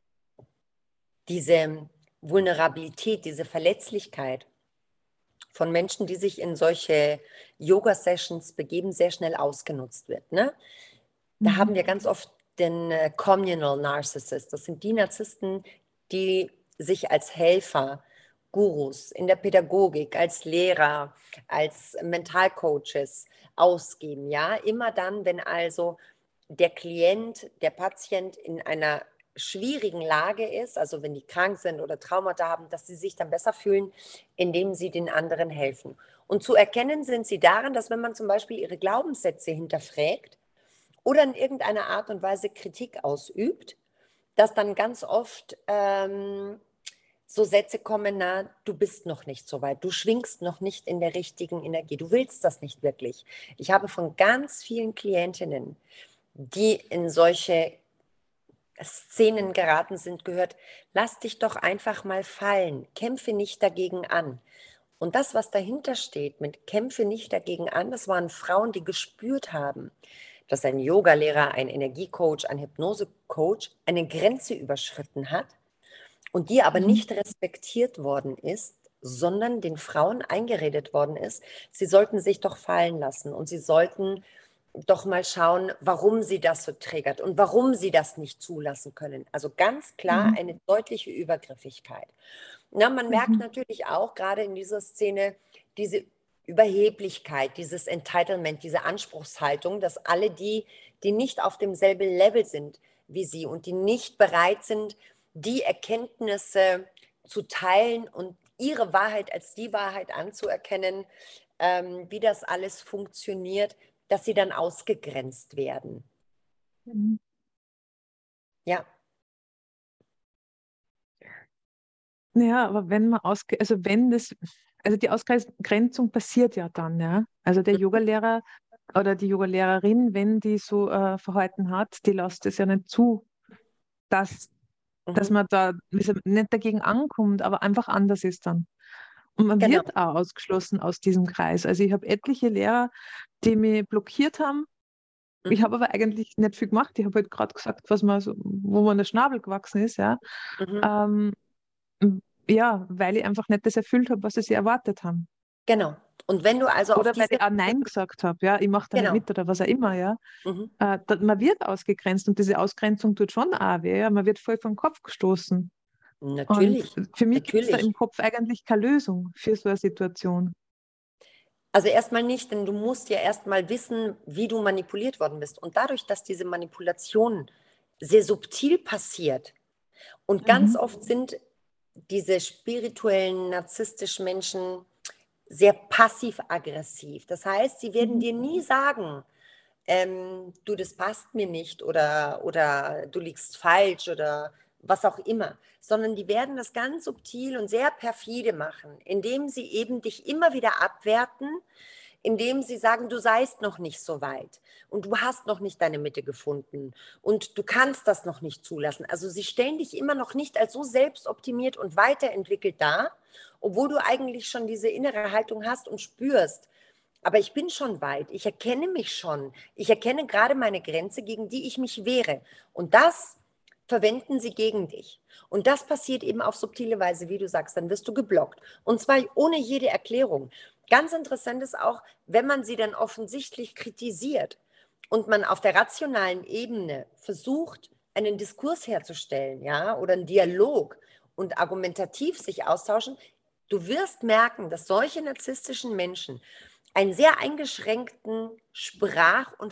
diese Vulnerabilität, diese Verletzlichkeit von Menschen, die sich in solche Yoga-Sessions begeben, sehr schnell ausgenutzt wird. Ne? Da haben wir ganz oft den äh, Communal Narcissist. Das sind die Narzissten, die sich als Helfer, Gurus in der Pädagogik, als Lehrer, als Mentalcoaches ausgeben. Ja, immer dann, wenn also der Klient, der Patient in einer schwierigen Lage ist, also wenn die krank sind oder Traumata haben, dass sie sich dann besser fühlen, indem sie den anderen helfen. Und zu erkennen sind sie daran, dass wenn man zum Beispiel ihre Glaubenssätze hinterfragt oder in irgendeiner Art und Weise Kritik ausübt, dass dann ganz oft ähm, so Sätze kommen, na, du bist noch nicht so weit, du schwingst noch nicht in der richtigen Energie, du willst das nicht wirklich. Ich habe von ganz vielen Klientinnen, die in solche Szenen geraten sind, gehört, lass dich doch einfach mal fallen, kämpfe nicht dagegen an. Und das, was dahinter steht mit kämpfe nicht dagegen an, das waren Frauen, die gespürt haben, dass ein Yogalehrer, ein Energiecoach, ein Hypnosecoach eine Grenze überschritten hat und die aber Mhm. nicht respektiert worden ist, sondern den Frauen eingeredet worden ist, sie sollten sich doch fallen lassen und sie sollten doch mal schauen, warum sie das so triggert und warum sie das nicht zulassen können. Also ganz klar Mhm. eine deutliche Übergriffigkeit. Na, man merkt Mhm. natürlich auch gerade in dieser Szene diese Überheblichkeit, dieses Entitlement, diese Anspruchshaltung, dass alle die, die nicht auf demselben Level sind wie sie und die nicht bereit sind, die Erkenntnisse zu teilen und ihre Wahrheit als die Wahrheit anzuerkennen, ähm, wie das alles funktioniert, dass sie dann ausgegrenzt werden. Mhm. Ja. Ja, aber wenn man ausge, also wenn das, also die Ausgrenzung passiert ja dann, ja. Also der Yogalehrer oder die Yogalehrerin, wenn die so äh, Verhalten hat, die lässt es ja nicht zu, dass, dass Mhm. man da wie gesagt, nicht dagegen ankommt, aber einfach anders ist dann. Und man Genau. wird auch ausgeschlossen aus diesem Kreis. Also ich habe etliche Lehrer, die mich blockiert haben. Ich Mhm. habe aber eigentlich nicht viel gemacht. Ich habe halt gerade gesagt, was man so, wo man der Schnabel gewachsen ist, ja. Mhm. Ähm, ja, weil ich einfach nicht das erfüllt habe, was sie sich erwartet haben. Genau. Und wenn du also auf Oder weil diese, ich auch Nein gesagt habe, ja, ich mache da nicht genau. mit oder was auch immer, ja. Mhm. Äh, da, man wird ausgegrenzt und diese Ausgrenzung tut schon auch weh, ja. Man wird voll vom Kopf gestoßen. Und Natürlich, für mich gibt es da natürlich. im Kopf eigentlich keine Lösung für so eine Situation. Also erstmal nicht, denn du musst ja erstmal wissen, wie du manipuliert worden bist. Und dadurch, dass diese Manipulation sehr subtil passiert und ganz Mhm. oft sind diese spirituellen, narzisstischen Menschen sehr passiv-aggressiv. Das heißt, sie werden Mhm. dir nie sagen, ähm, du, das passt mir nicht oder, oder du liegst falsch oder was auch immer, sondern die werden das ganz subtil und sehr perfide machen, indem sie eben dich immer wieder abwerten, indem sie sagen, du seist noch nicht so weit und du hast noch nicht deine Mitte gefunden und du kannst das noch nicht zulassen. Also sie stellen dich immer noch nicht als so selbstoptimiert und weiterentwickelt dar, obwohl du eigentlich schon diese innere Haltung hast und spürst, aber ich bin schon weit, ich erkenne mich schon, ich erkenne gerade meine Grenze, gegen die ich mich wehre. Und das verwenden sie gegen dich. Und das passiert eben auf subtile Weise, wie du sagst, dann wirst du geblockt. Und zwar ohne jede Erklärung. Ganz interessant ist auch, wenn man sie dann offensichtlich kritisiert und man auf der rationalen Ebene versucht, einen Diskurs herzustellen, ja, oder einen Dialog und argumentativ sich austauschen, du wirst merken, dass solche narzisstischen Menschen einen sehr eingeschränkten Sprach- und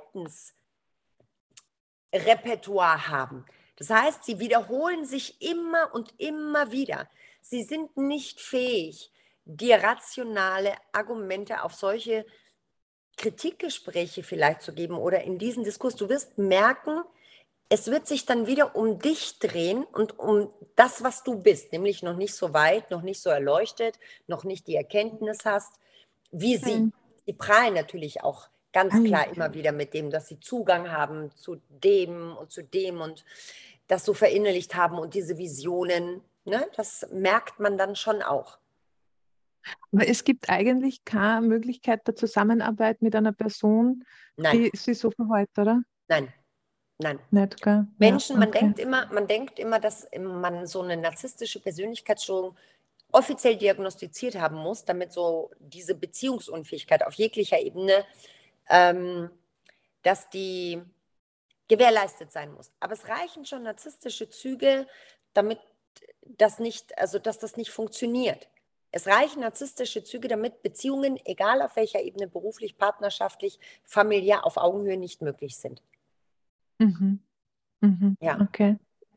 Verhaltensrepertoire haben. Das heißt, sie wiederholen sich immer und immer wieder. Sie sind nicht fähig, dir rationale Argumente auf solche Kritikgespräche vielleicht zu geben oder in diesen Diskurs. Du wirst merken, es wird sich dann wieder um dich drehen und um das, was du bist, nämlich noch nicht so weit, noch nicht so erleuchtet, noch nicht die Erkenntnis hast, wie sie. Mhm. Die prahlen natürlich auch ganz Ei. klar immer wieder mit dem, dass sie Zugang haben zu dem und zu dem und das so verinnerlicht haben und diese Visionen. Ne? Das merkt man dann schon auch. Aber es gibt eigentlich keine Möglichkeit der Zusammenarbeit mit einer Person, Nein, die sich so verhält, oder? nein, nein. Nicht, gell? Ja, Menschen, man okay. denkt immer, man denkt immer, dass man so eine narzisstische Persönlichkeitsstörung offiziell diagnostiziert haben muss, damit so diese Beziehungsunfähigkeit auf jeglicher Ebene, ähm, dass die gewährleistet sein muss. Aber es reichen schon narzisstische Züge, damit das nicht, also dass das nicht funktioniert. Es reichen narzisstische Züge, damit Beziehungen, egal auf welcher Ebene, beruflich, partnerschaftlich, familiär, auf Augenhöhe nicht möglich sind. Mhm. Mhm. Ja, Okay.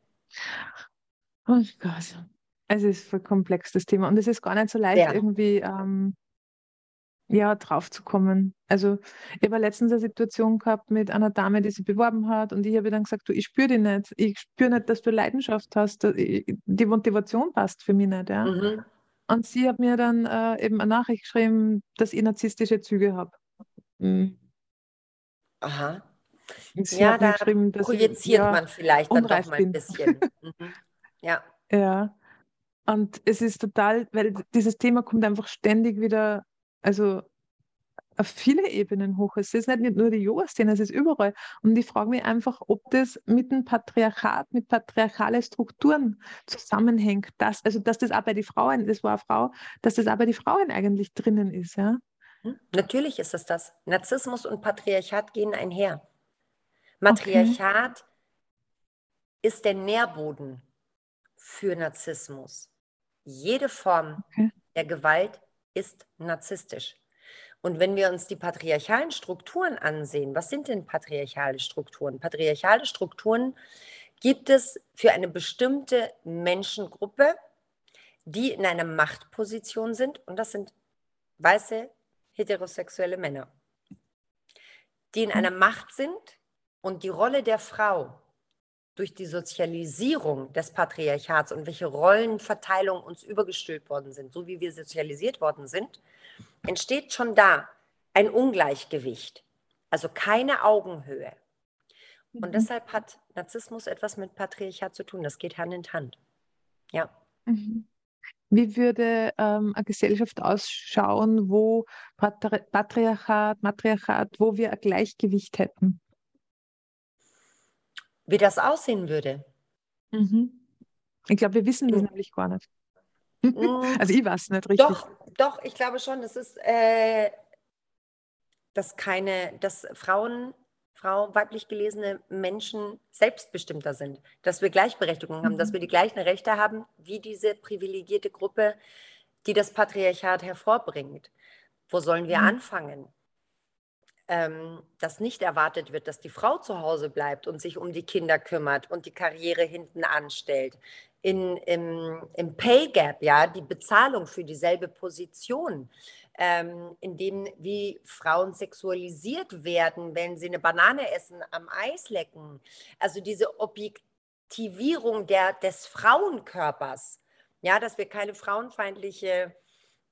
Oh Gott. Es ist voll komplex, das Thema. Und es ist gar nicht so leicht, sehr. irgendwie ähm, ja, drauf zu kommen. Also, ich habe letztens eine Situation gehabt mit einer Dame, die sich beworben hat, und ich habe ihr dann gesagt, du, ich spüre dich nicht. Ich spüre nicht, dass du Leidenschaft hast. Da- ich- Die Motivation passt für mich nicht, ja. Mhm. Und sie hat mir dann äh, eben eine Nachricht geschrieben, dass ich narzisstische Züge habe. Mhm. Aha. Und sie Ja, hat mir da geschrieben, dass ich projiziert ja man vielleicht dann doch unreif mal ein bin. bisschen. Mhm. Ja. Ja. Und es ist total, weil dieses Thema kommt einfach ständig wieder, also auf viele Ebenen hoch. Es ist nicht nur die Yoga-Szene, es ist überall. Und ich frage mich einfach, ob das mit dem Patriarchat, mit patriarchalen Strukturen zusammenhängt. Dass, also, dass das auch bei den Frauen, das war eine Frau, dass das auch bei den Frauen eigentlich drinnen ist. Ja? Hm? Natürlich ist es das. Narzissmus und Patriarchat gehen einher. Okay, Matriarchat ist der Nährboden für Narzissmus. Jede Form okay. der Gewalt ist narzisstisch. Und wenn wir uns die patriarchalen Strukturen ansehen, was sind denn patriarchale Strukturen? Patriarchale Strukturen gibt es für eine bestimmte Menschengruppe, die in einer Machtposition sind, und das sind weiße, heterosexuelle Männer, die in einer Macht sind und die Rolle der Frau durch die Sozialisierung des Patriarchats und welche Rollenverteilung uns übergestülpt worden sind, so wie wir sozialisiert worden sind, entsteht schon da ein Ungleichgewicht, also keine Augenhöhe. Und Mhm. deshalb hat Narzissmus etwas mit Patriarchat zu tun. Das geht Hand in Hand. Ja. Mhm. Wie würde ähm, eine Gesellschaft ausschauen, wo Patri Patriarchat, Matriarchat, wo wir ein Gleichgewicht hätten? Wie das aussehen würde? Mhm. Ich glaube, wir wissen das In, nämlich gar nicht. mh, Also ich weiß es nicht richtig. doch, doch, ich glaube schon, das ist, äh, dass keine, dass Frauen, Frau, weiblich gelesene Menschen selbstbestimmter sind, dass wir Gleichberechtigung haben, dass Mhm. wir die gleichen Rechte haben wie diese privilegierte Gruppe, die das Patriarchat hervorbringt. Wo sollen wir Mhm. anfangen? Ähm, dass nicht erwartet wird, dass die Frau zu Hause bleibt und sich um die Kinder kümmert und die Karriere hinten anstellt. In, im, Im Pay Gap, ja, die Bezahlung für dieselbe Position, ähm, in dem wie Frauen sexualisiert werden, wenn sie eine Banane essen, am Eis lecken. Also diese Objektivierung der, des Frauenkörpers, ja, dass wir keine frauenfeindliche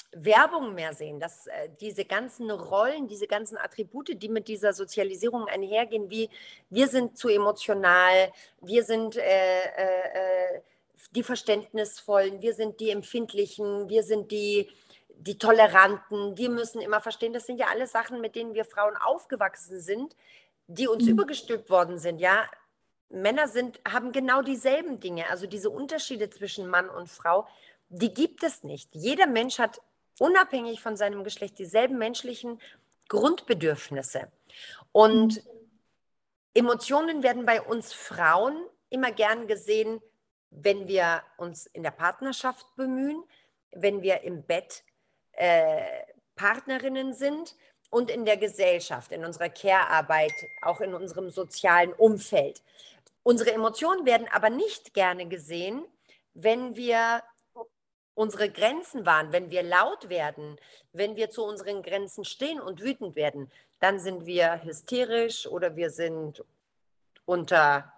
Werbung mehr sehen, dass äh, diese ganzen Rollen, diese ganzen Attribute, die mit dieser Sozialisierung einhergehen, wie wir sind zu emotional, wir sind äh, äh, äh, die Verständnisvollen, wir sind die Empfindlichen, wir sind die, die Toleranten, wir müssen immer verstehen, das sind ja alles Sachen, mit denen wir Frauen aufgewachsen sind, die uns Mhm. übergestülpt worden sind, ja. Männer sind, haben genau dieselben Dinge, also diese Unterschiede zwischen Mann und Frau, die gibt es nicht. Jeder Mensch hat unabhängig von seinem Geschlecht dieselben menschlichen Grundbedürfnisse. Mhm. Und Emotionen werden bei uns Frauen immer gern gesehen, wenn wir uns in der Partnerschaft bemühen, wenn wir im Bett äh, Partnerinnen sind und in der Gesellschaft, in unserer Care-Arbeit, auch in unserem sozialen Umfeld. Unsere Emotionen werden aber nicht gerne gesehen, wenn wir unsere Grenzen wahren, wenn wir laut werden, wenn wir zu unseren Grenzen stehen und wütend werden, dann sind wir hysterisch oder wir sind unter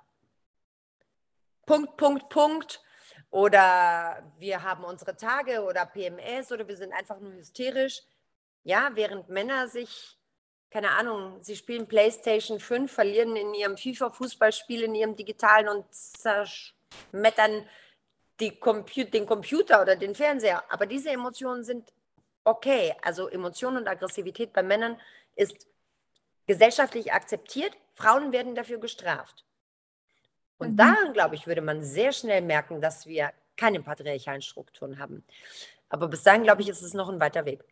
Punkt, Punkt, Punkt oder wir haben unsere Tage oder P M S oder wir sind einfach nur hysterisch. Ja, während Männer sich, keine Ahnung, sie spielen PlayStation fünf, verlieren in ihrem FIFA-Fußballspiel, in ihrem digitalen und zerschmettern die Compu den Computer oder den Fernseher. Aber diese Emotionen sind okay. Also Emotionen und Aggressivität bei Männern ist gesellschaftlich akzeptiert. Frauen werden dafür gestraft. Und Mhm. daran, glaube ich, würde man sehr schnell merken, dass wir keine patriarchalen Strukturen haben. Aber bis dahin, glaube ich, ist es noch ein weiter Weg.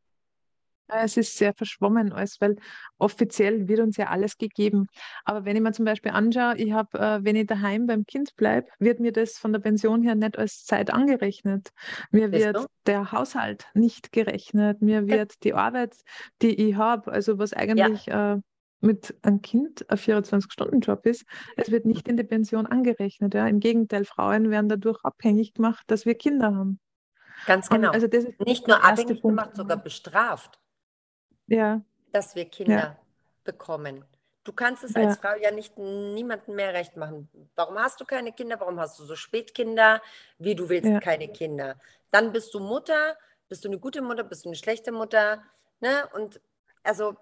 Ja, es ist sehr verschwommen alles, weil offiziell wird uns ja alles gegeben. Aber wenn ich mir zum Beispiel anschaue, ich habe, äh, wenn ich daheim beim Kind bleibe, wird mir das von der Pension her nicht als Zeit angerechnet. Mir Siehst wird du? der Haushalt nicht gerechnet. Mir wird die Arbeit, die ich habe, also was Ja, eigentlich äh, mit einem Kind ein vierundzwanzig-Stunden-Job ist, es wird nicht in die Pension angerechnet. Ja. Im Gegenteil, Frauen werden dadurch abhängig gemacht, dass wir Kinder haben. ganz Und genau. also das ist Nicht der nur erste abhängig Punkt. gemacht, sogar bestraft, Ja, dass wir ja, Kinder bekommen. Du kannst es als ja. Frau ja nicht niemandem mehr recht machen. Warum hast du keine Kinder? Warum hast du so spät Kinder? Wie du willst Ja. keine Kinder. Dann bist du Mutter, bist du eine gute Mutter, bist du eine schlechte Mutter. Ne? Und also,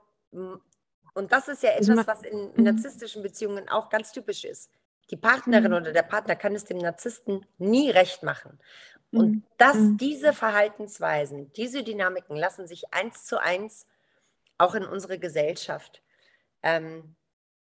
und das ist ja Also etwas, man, was in mhm, narzisstischen Beziehungen auch ganz typisch ist. Die Partnerin mhm, oder der Partner kann es dem Narzissten nie recht machen. Und mhm, das, mhm, diese Verhaltensweisen, diese Dynamiken lassen sich eins zu eins auch in unsere Gesellschaft ähm,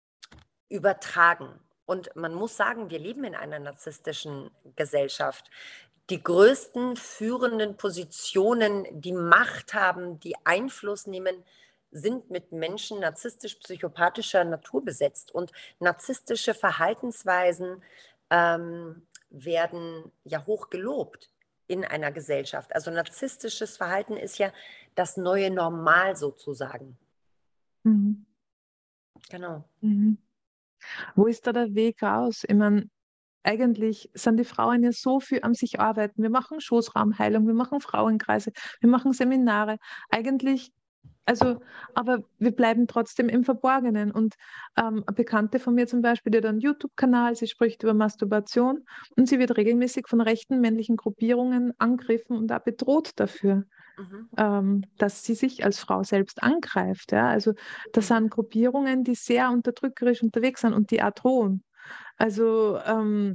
übertragen. Und man muss sagen, wir leben in einer narzisstischen Gesellschaft. Die größten führenden Positionen, die Macht haben, die Einfluss nehmen, sind mit Menschen narzisstisch-psychopathischer Natur besetzt. Und narzisstische Verhaltensweisen ähm, werden ja hoch gelobt in einer Gesellschaft. Also narzisstisches Verhalten ist ja das neue Normal sozusagen. mhm, Genau. mhm. Wo ist da der Weg raus? Ich meine, eigentlich sind die Frauen ja so viel am sich arbeiten. Wir machen Schoßraumheilung, wir machen Frauenkreise, wir machen Seminare. Eigentlich, also, aber wir bleiben trotzdem im Verborgenen. Und ähm, eine Bekannte von mir zum Beispiel, die hat einen YouTube-Kanal, sie spricht über Masturbation und sie wird regelmäßig von rechten männlichen Gruppierungen angegriffen und auch bedroht dafür. Mhm. Ähm, dass sie sich als Frau selbst angreift. Ja? Also das Mhm. sind Gruppierungen, die sehr unterdrückerisch unterwegs sind und die auch drohen. Also ähm,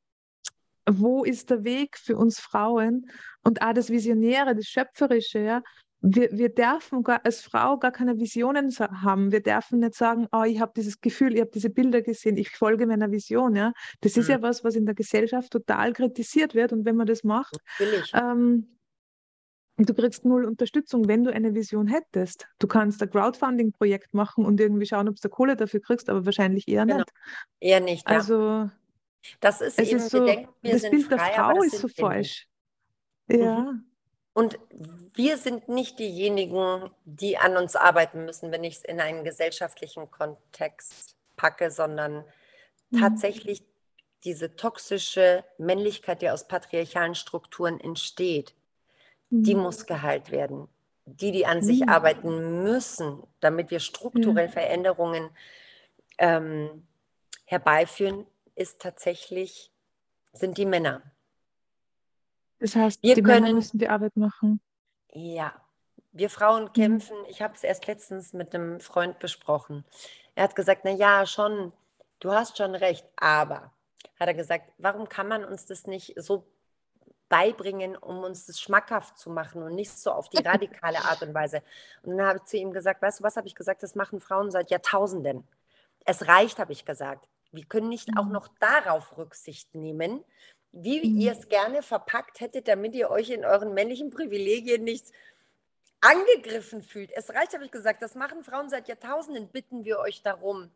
wo ist der Weg für uns Frauen und auch das Visionäre, das Schöpferische, ja? Wir, wir dürfen gar, als Frau gar keine Visionen sa- haben. Wir dürfen nicht sagen, oh, ich habe dieses Gefühl, ich habe diese Bilder gesehen, ich folge meiner Vision. Ja? Das ist Mhm. ja was, was in der Gesellschaft total kritisiert wird. Und wenn man das macht, Natürlich. ähm, du kriegst null Unterstützung, wenn du eine Vision hättest. Du kannst ein Crowdfunding-Projekt machen und irgendwie schauen, ob du Kohle dafür kriegst, aber wahrscheinlich eher Genau. nicht. Eher nicht, ja. Also Das ist es ist eben, wir so, denken, wir das sind Bild der frei, aber Frau das ist so sind wir nicht. falsch. Mhm. Ja. Und wir sind nicht diejenigen, die an uns arbeiten müssen, wenn ich es in einen gesellschaftlichen Kontext packe, sondern Mhm. tatsächlich diese toxische Männlichkeit, die aus patriarchalen Strukturen entsteht, die Mhm. muss geheilt werden. Die, die an sich Mhm. arbeiten müssen, damit wir Ja. strukturell Veränderungen ähm, herbeiführen, ist tatsächlich, sind die Männer. Das heißt, Wir die Männer können, müssen die Arbeit machen. Ja, wir Frauen Mhm. kämpfen. Ich habe es erst letztens mit einem Freund besprochen. Er hat gesagt, na ja, schon, du hast schon recht, aber, hat er gesagt, warum kann man uns das nicht so beibringen, um uns das schmackhaft zu machen und nicht so auf die radikale Art und Weise? Und dann habe ich zu ihm gesagt, weißt du was, habe ich gesagt, das machen Frauen seit Jahrtausenden. Es reicht, habe ich gesagt. Wir können nicht auch Mhm. noch darauf Rücksicht nehmen, wie ihr Mhm. es gerne verpackt hättet, damit ihr euch in euren männlichen Privilegien nicht angegriffen fühlt. Es reicht, habe ich gesagt, das machen Frauen seit Jahrtausenden, bitten wir euch darum.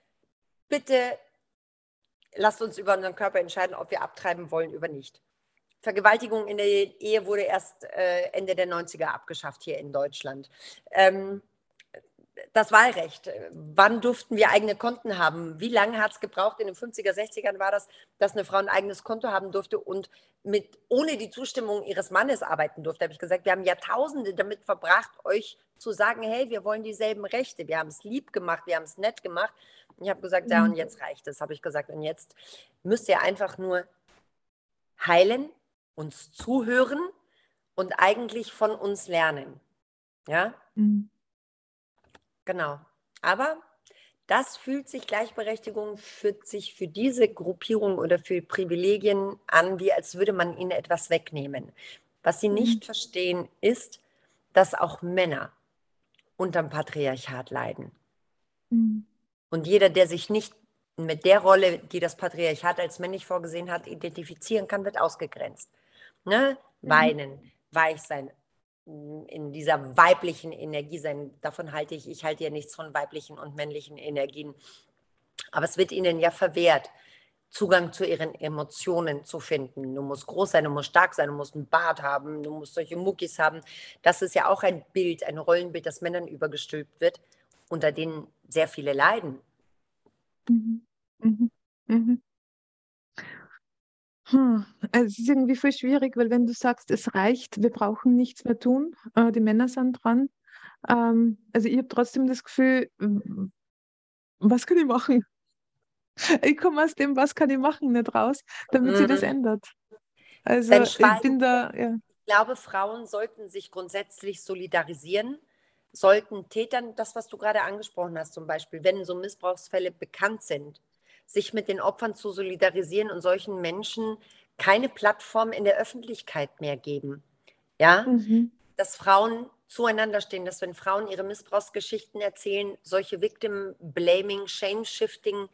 Bitte lasst uns über unseren Körper entscheiden, ob wir abtreiben wollen oder nicht. Vergewaltigung in der Ehe wurde erst äh, Ende der neunziger abgeschafft hier in Deutschland. Ähm, das Wahlrecht. Wann durften wir eigene Konten haben? Wie lange hat es gebraucht? In den fünfziger, sechzigern war das, dass eine Frau ein eigenes Konto haben durfte und mit, ohne die Zustimmung ihres Mannes arbeiten durfte. Da habe ich gesagt, wir haben Jahrtausende damit verbracht, euch zu sagen, hey, wir wollen dieselben Rechte. Wir haben es lieb gemacht, wir haben es nett gemacht. Und ich habe gesagt, ja, und Mhm. jetzt reicht es, habe ich gesagt. Und jetzt müsst ihr einfach nur heilen, uns zuhören und eigentlich von uns lernen. Ja, Mhm. genau. Aber das fühlt sich, Gleichberechtigung fühlt sich für diese Gruppierung oder für Privilegien an, wie als würde man ihnen etwas wegnehmen. Was sie Mhm. nicht verstehen, ist, dass auch Männer unterm Patriarchat leiden. Mhm. Und jeder, der sich nicht mit der Rolle, die das Patriarchat als männlich vorgesehen hat, identifizieren kann, wird ausgegrenzt. Ne? Mhm. Weinen, weich sein, in dieser weiblichen Energie sein. Davon halte ich, ich halte ja nichts von weiblichen und männlichen Energien. Aber es wird ihnen ja verwehrt, Zugang zu ihren Emotionen zu finden. Du musst groß sein, du musst stark sein, du musst einen Bart haben, du musst solche Muckis haben. Das ist ja auch ein Bild, ein Rollenbild, das Männern übergestülpt wird, unter denen sehr viele leiden. Mhm. Mhm. Mhm. Hm. Also es ist irgendwie voll schwierig, weil wenn du sagst, es reicht, wir brauchen nichts mehr tun, äh, die Männer sind dran. Ähm, also ich habe trotzdem das Gefühl, w- was kann ich machen? Ich komme aus dem, was kann ich machen, nicht raus, damit sich das Mhm. ändert. Also Dann ich schweigen bin da, ja. Ich glaube, Frauen sollten sich grundsätzlich solidarisieren, sollten Tätern, das, was du gerade angesprochen hast, zum Beispiel, wenn so Missbrauchsfälle bekannt sind, sich mit den Opfern zu solidarisieren und solchen Menschen keine Plattform in der Öffentlichkeit mehr geben. Ja, Mhm. dass Frauen zueinander stehen, dass wenn Frauen ihre Missbrauchsgeschichten erzählen, solche Victim Blaming, Shame Shifting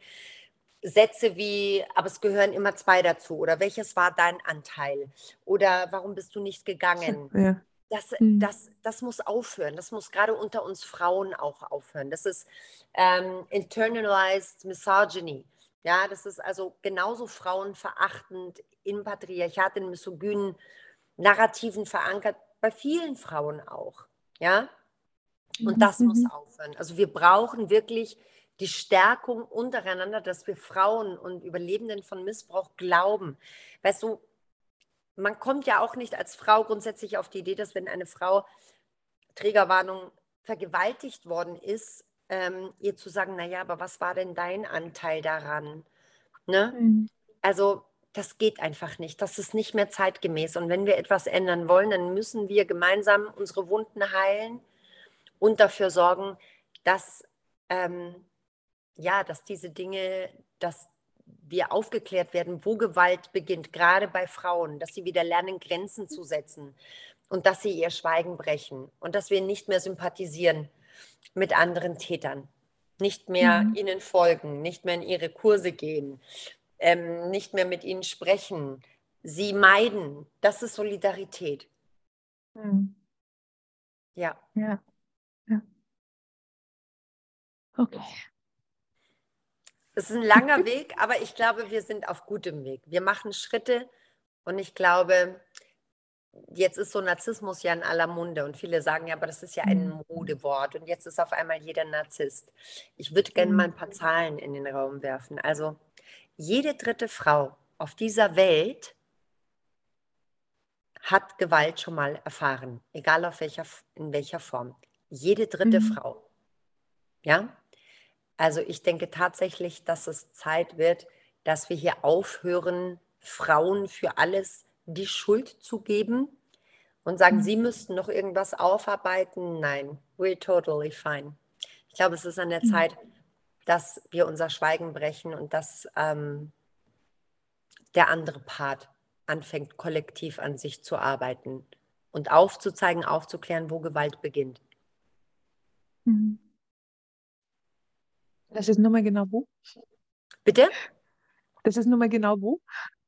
Sätze wie, aber es gehören immer zwei dazu oder welches war dein Anteil oder warum bist du nicht gegangen? Ja. Das, Mhm. das, das muss aufhören. Das muss gerade unter uns Frauen auch aufhören. Das ist ähm, internalized misogyny. Ja, das ist also genauso frauenverachtend im Patriarchat, in misogynen Narrativen verankert, bei vielen Frauen auch. Ja, und Mhm. das muss Mhm. aufhören. Also wir brauchen wirklich die Stärkung untereinander, dass wir Frauen und Überlebenden von Missbrauch glauben. Weißt du, man kommt ja auch nicht als Frau grundsätzlich auf die Idee, dass wenn eine Frau, Trägerwarnung, vergewaltigt worden ist, ähm, ihr zu sagen, naja, aber was war denn dein Anteil daran? Ne? Mhm. Also das geht einfach nicht. Das ist nicht mehr zeitgemäß. Und wenn wir etwas ändern wollen, dann müssen wir gemeinsam unsere Wunden heilen und dafür sorgen, dass, ähm, ja, dass diese Dinge, dass wir aufgeklärt werden, wo Gewalt beginnt, gerade bei Frauen, dass sie wieder lernen, Grenzen zu setzen und dass sie ihr Schweigen brechen und dass wir nicht mehr sympathisieren mit anderen Tätern, nicht mehr Mhm. ihnen folgen, nicht mehr in ihre Kurse gehen, ähm, nicht mehr mit ihnen sprechen, sie meiden. Das ist Solidarität. Mhm. Ja. Ja. Ja. Okay. Es ist ein langer Weg, aber ich glaube, wir sind auf gutem Weg. Wir machen Schritte und ich glaube, jetzt ist so Narzissmus ja in aller Munde und viele sagen ja, aber das ist ja ein Mhm. Modewort und jetzt ist auf einmal jeder Narzisst. Ich würde gerne mal Mhm. ein paar Zahlen in den Raum werfen. Also jede dritte Frau auf dieser Welt hat Gewalt schon mal erfahren, egal auf welcher, in welcher Form. Jede dritte Mhm. Frau. Ja? Also ich denke tatsächlich, dass es Zeit wird, dass wir hier aufhören, Frauen für alles die Schuld zu geben und sagen, Mhm. sie müssten noch irgendwas aufarbeiten. Nein, we're totally fine. Ich glaube, es ist an der Mhm. Zeit, dass wir unser Schweigen brechen und dass ähm, der andere Part anfängt, kollektiv an sich zu arbeiten und aufzuzeigen, aufzuklären, wo Gewalt beginnt. Mhm. Das ist nochmal genau wo? Bitte? Das ist nochmal genau wo?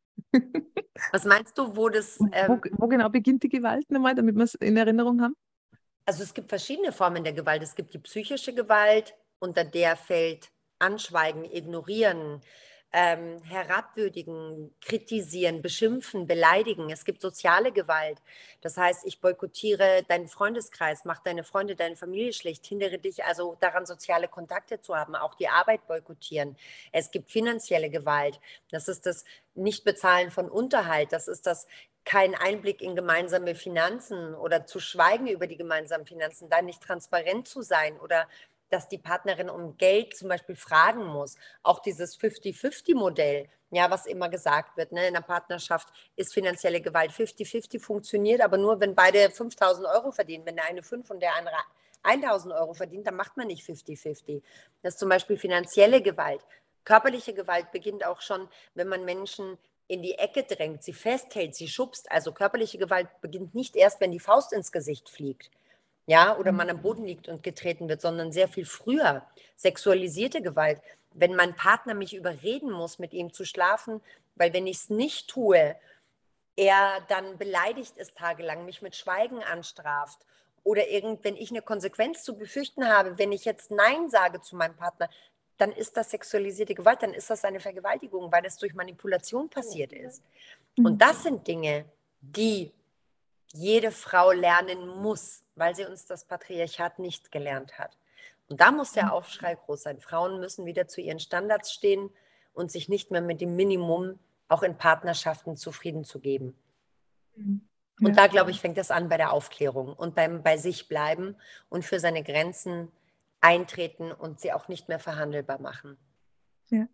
Was meinst du, wo das... Wo, Ähm, wo genau beginnt die Gewalt nochmal, damit wir es in Erinnerung haben? also es gibt verschiedene Formen der Gewalt. Es gibt die psychische Gewalt, unter der fällt Anschweigen, Ignorieren, ähm, herabwürdigen, kritisieren, beschimpfen, beleidigen. Es gibt soziale Gewalt. Das heißt, ich boykottiere deinen Freundeskreis, mache deine Freunde, deine Familie schlecht, hindere dich also daran, soziale Kontakte zu haben, auch die Arbeit boykottieren. Es gibt finanzielle Gewalt. Das ist das Nichtbezahlen von Unterhalt. Das ist das kein Einblick in gemeinsame Finanzen oder zu schweigen über die gemeinsamen Finanzen, da nicht transparent zu sein oder dass die Partnerin um Geld zum Beispiel fragen muss. Auch dieses fünfzig-fünfzig-Modell, ja, was immer gesagt wird, ne, in einer Partnerschaft ist finanzielle Gewalt fünfzig-fünfzig, funktioniert aber nur, wenn beide fünftausend Euro verdienen. Wenn der eine fünf und der andere tausend Euro verdient, dann macht man nicht fünfzig-fünfzig. Das ist zum Beispiel finanzielle Gewalt. Körperliche Gewalt beginnt auch schon, wenn man Menschen in die Ecke drängt, sie festhält, sie schubst. Also körperliche Gewalt beginnt nicht erst, wenn die Faust ins Gesicht fliegt, ja, oder man am Boden liegt und getreten wird, sondern sehr viel früher. Sexualisierte Gewalt, wenn mein Partner mich überreden muss, mit ihm zu schlafen, weil wenn ich es nicht tue, er dann beleidigt ist tagelang, mich mit Schweigen anstraft oder irgend, wenn ich eine Konsequenz zu befürchten habe, wenn ich jetzt Nein sage zu meinem Partner, dann ist das sexualisierte Gewalt, dann ist das eine Vergewaltigung, weil das durch Manipulation passiert ist. Und Mhm. das sind Dinge, die jede Frau lernen muss, weil sie uns das Patriarchat nicht gelernt hat. Und da muss der Aufschrei groß sein. Frauen müssen wieder zu ihren Standards stehen und sich nicht mehr mit dem Minimum auch in Partnerschaften zufrieden zu geben. Mhm. Und Ja. da, glaube ich, fängt das an bei der Aufklärung und beim bei sich bleiben und für seine Grenzen eintreten und sie auch nicht mehr verhandelbar machen. Ja.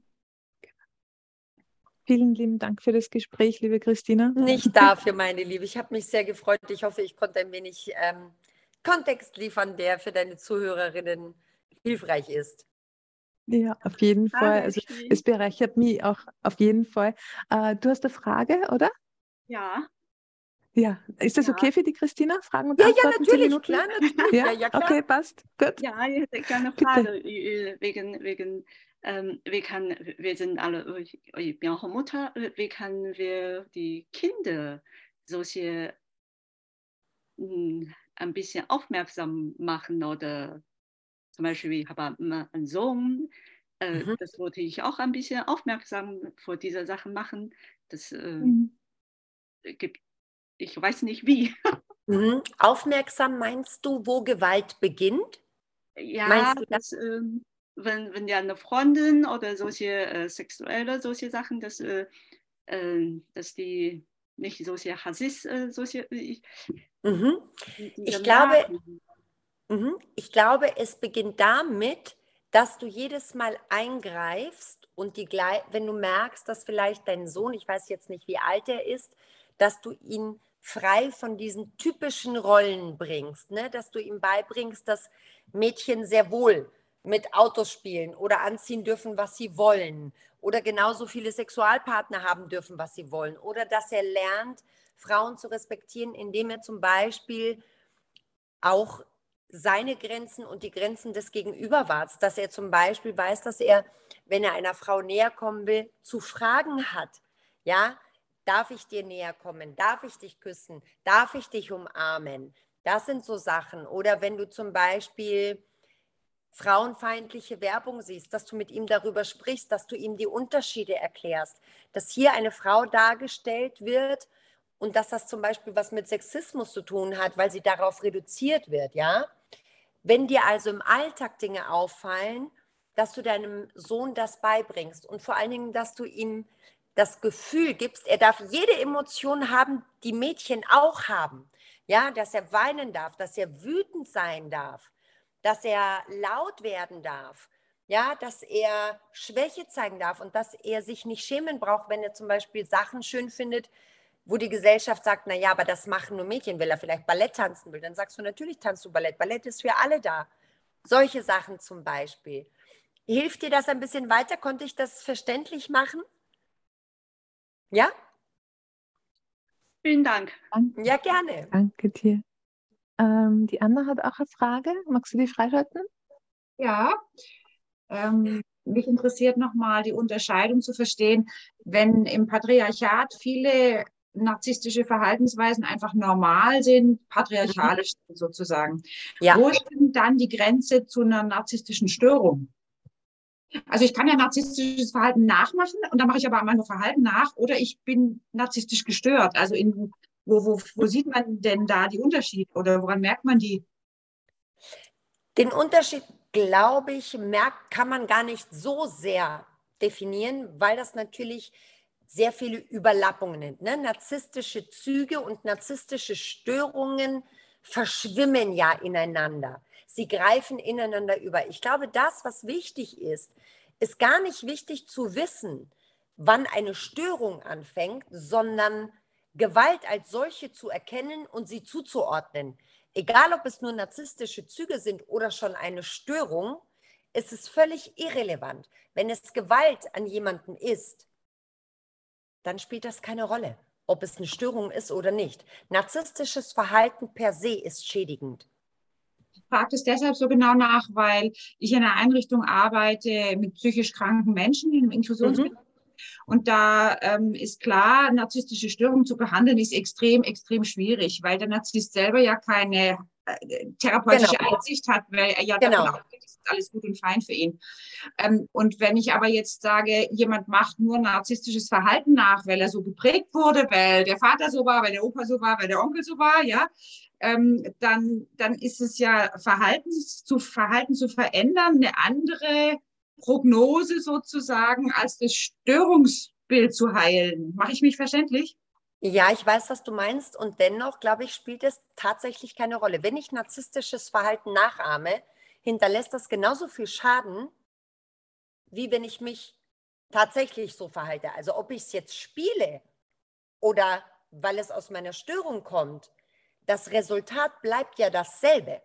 Vielen lieben Dank für das Gespräch, liebe Christina. Nicht dafür, meine Liebe. Ich habe mich sehr gefreut. Ich hoffe, ich konnte ein wenig ähm, Kontext liefern, der für deine Zuhörerinnen hilfreich ist. Ja, auf jeden Fall. Frage Also stellen. es bereichert mich auch auf jeden Fall. Äh, du hast eine Frage, oder? Ja, Ja. Ist das ja. okay für die Christina? Fragen und Ja, ja, Antworten, zehn natürlich, Minuten? klar, natürlich. Ja, Ja, ja, klar. okay, passt. Gut. Ja, ich hätte gerne eine Bitte. Frage äh, wegen, wegen ähm, wie kann, wir sind alle, ich, ich bin auch Mutter, wie können wir die Kinder solche mh, ein bisschen aufmerksam machen oder zum Beispiel, ich habe einen Sohn, äh, Mhm. das wollte ich auch ein bisschen aufmerksam vor dieser Sache machen. Das äh, Mhm. gibt, ich weiß nicht wie. Mhm. Aufmerksam meinst du, wo Gewalt beginnt? Ja, Meinst du das? das, ähm, wenn, wenn ja eine Freundin oder solche äh, sexuelle solche Sachen, dass, äh, äh, dass die nicht solche Hassis, äh, solche äh, Mhm. diese Ich glaube, Marken. mhm. Ich glaube, es beginnt damit, dass du jedes Mal eingreifst und die, wenn du merkst, dass vielleicht dein Sohn, ich weiß jetzt nicht, wie alt er ist, dass du ihn frei von diesen typischen Rollen bringst, ne? Dass du ihm beibringst, dass Mädchen sehr wohl mit Autos spielen oder anziehen dürfen, was sie wollen oder genauso viele Sexualpartner haben dürfen, was sie wollen oder dass er lernt, Frauen zu respektieren, indem er zum Beispiel auch seine Grenzen und die Grenzen des Gegenüber wahrt, dass er zum Beispiel weiß, dass er, wenn er einer Frau näher kommen will, zu fragen hat. Ja, darf ich dir näher kommen? Darf ich dich küssen? Darf ich dich umarmen? Das sind so Sachen. Oder wenn du zum Beispiel frauenfeindliche Werbung siehst, dass du mit ihm darüber sprichst, dass du ihm die Unterschiede erklärst, dass hier eine Frau dargestellt wird und dass das zum Beispiel was mit Sexismus zu tun hat, weil sie darauf reduziert wird, ja? Wenn dir also im Alltag Dinge auffallen, dass du deinem Sohn das beibringst und vor allen Dingen, dass du ihm das Gefühl gibst, er darf jede Emotion haben, die Mädchen auch haben. Ja, dass er weinen darf, dass er wütend sein darf, dass er laut werden darf, ja, dass er Schwäche zeigen darf und dass er sich nicht schämen braucht, wenn er zum Beispiel Sachen schön findet, wo die Gesellschaft sagt, naja, aber das machen nur Mädchen, weil er vielleicht Ballett tanzen will. Dann sagst du, natürlich tanzt du Ballett. Ballett ist für alle da. Solche Sachen zum Beispiel. Hilft dir das ein bisschen weiter? Konnte ich das verständlich machen? Ja? Vielen Dank. Danke. Ja, gerne. Danke dir. Ähm, die Anna hat auch eine Frage. Magst du die freischalten? Ja, ähm, mich interessiert nochmal die Unterscheidung zu verstehen, wenn im Patriarchat viele narzisstische Verhaltensweisen einfach normal sind, patriarchalisch sind sozusagen. Ja. Wo ist denn dann die Grenze zu einer narzisstischen Störung? Also ich kann ja narzisstisches Verhalten nachmachen und dann mache ich aber einmal nur Verhalten nach oder ich bin narzisstisch gestört. Also in, wo, wo, wo sieht man denn da die Unterschiede oder woran merkt man die? Den Unterschied, glaube ich, merkt, kann man gar nicht so sehr definieren, weil das natürlich sehr viele Überlappungen sind. Ne? Narzisstische Züge und narzisstische Störungen verschwimmen ja ineinander. Sie greifen ineinander über. Ich glaube, das, was wichtig ist, ist gar nicht wichtig zu wissen, wann eine Störung anfängt, sondern Gewalt als solche zu erkennen und sie zuzuordnen. Egal, ob es nur narzisstische Züge sind oder schon eine Störung, ist es völlig irrelevant. Wenn es Gewalt an jemandem ist, dann spielt das keine Rolle, ob es eine Störung ist oder nicht. Narzisstisches Verhalten per se ist schädigend. Ich frage das deshalb so genau nach, weil ich in einer Einrichtung arbeite mit psychisch kranken Menschen im Inklusionsbereich. Mhm. Und da ähm, ist klar, narzisstische Störungen zu behandeln, ist extrem, extrem schwierig, weil der Narzisst selber ja keine äh, therapeutische genau. Einsicht hat, weil er ja genau. davon ausgeht, das ist alles gut und fein für ihn. Ähm, und wenn ich aber jetzt sage, jemand macht nur narzisstisches Verhalten nach, weil er so geprägt wurde, weil der Vater so war, weil der Opa so war, weil der Onkel so war, ja, ähm, dann, dann ist es ja Verhalten zu, Verhalten zu verändern, eine andere Prognose sozusagen, als das Störungsbild zu heilen. Mache ich mich verständlich? Ja, ich weiß, was du meinst. Und dennoch, glaube ich, spielt es tatsächlich keine Rolle. Wenn ich narzisstisches Verhalten nachahme, hinterlässt das genauso viel Schaden, wie wenn ich mich tatsächlich so verhalte. Also ob ich es jetzt spiele oder weil es aus meiner Störung kommt, das Resultat bleibt ja dasselbe.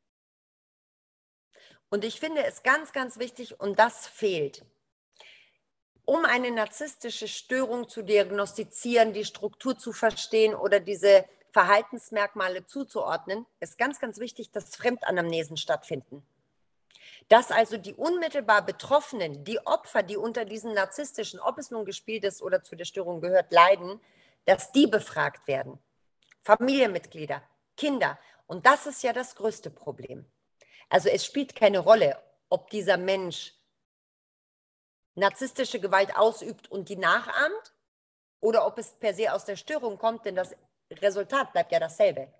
Und ich finde es ganz, ganz wichtig, und das fehlt. Um eine narzisstische Störung zu diagnostizieren, die Struktur zu verstehen oder diese Verhaltensmerkmale zuzuordnen, ist ganz, ganz wichtig, dass Fremdanamnesen stattfinden. Dass also die unmittelbar Betroffenen, die Opfer, die unter diesen narzisstischen, ob es nun gespielt ist oder zu der Störung gehört, leiden, dass die befragt werden. Familienmitglieder, Kinder. Und das ist ja das größte Problem. Also es spielt keine Rolle, ob dieser Mensch narzisstische Gewalt ausübt und die nachahmt oder ob es per se aus der Störung kommt, denn das Resultat bleibt ja dasselbe.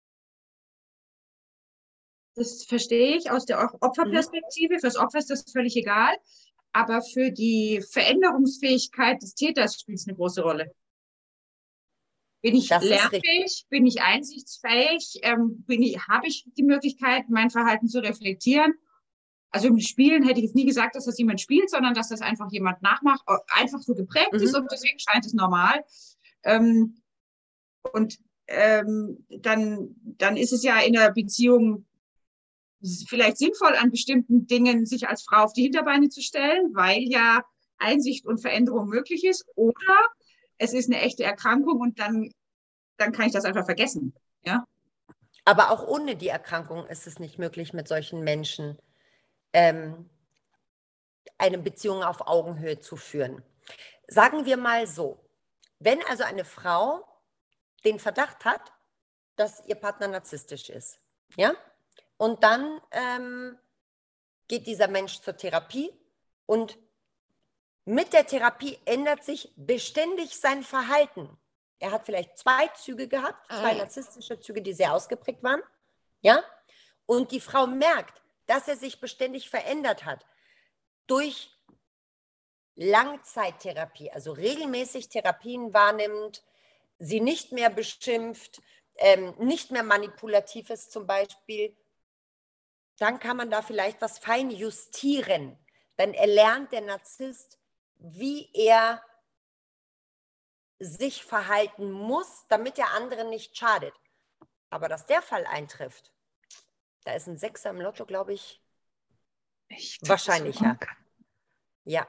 Das verstehe ich aus der Opferperspektive. Mhm. Für das Opfer ist das völlig egal. Aber für die Veränderungsfähigkeit des Täters spielt es eine große Rolle. Bin ich das lernfähig? Bin ich einsichtsfähig? Ähm, bin ich, habe ich die Möglichkeit, mein Verhalten zu reflektieren? Also im Spielen hätte ich jetzt nie gesagt, dass das jemand spielt, sondern dass das einfach jemand nachmacht, einfach so geprägt mhm. ist und deswegen scheint es normal. Ähm, und ähm, dann, dann ist es ja in der Beziehung vielleicht sinnvoll, an bestimmten Dingen sich als Frau auf die Hinterbeine zu stellen, weil ja Einsicht und Veränderung möglich ist. Oder es ist eine echte Erkrankung und dann, dann kann ich das einfach vergessen. Ja? Aber auch ohne die Erkrankung ist es nicht möglich, mit solchen Menschen ähm, eine Beziehung auf Augenhöhe zu führen. Sagen wir mal so, wenn also eine Frau den Verdacht hat, dass ihr Partner narzisstisch ist, ja, und dann ähm, geht dieser Mensch zur Therapie und mit der Therapie ändert sich beständig sein Verhalten. Er hat vielleicht zwei Züge gehabt, zwei narzisstische Züge, die sehr ausgeprägt waren, ja, und die Frau merkt, dass er sich beständig verändert hat durch Langzeittherapie, also regelmäßig Therapien wahrnimmt, sie nicht mehr beschimpft, ähm, nicht mehr manipulativ ist zum Beispiel, dann kann man da vielleicht was fein justieren. Dann erlernt der Narzisst, wie er sich verhalten muss, damit der anderen nicht schadet. Aber dass der Fall eintrifft, da ist ein Sechser im Lotto, glaube ich, Echt? wahrscheinlicher. So Ja.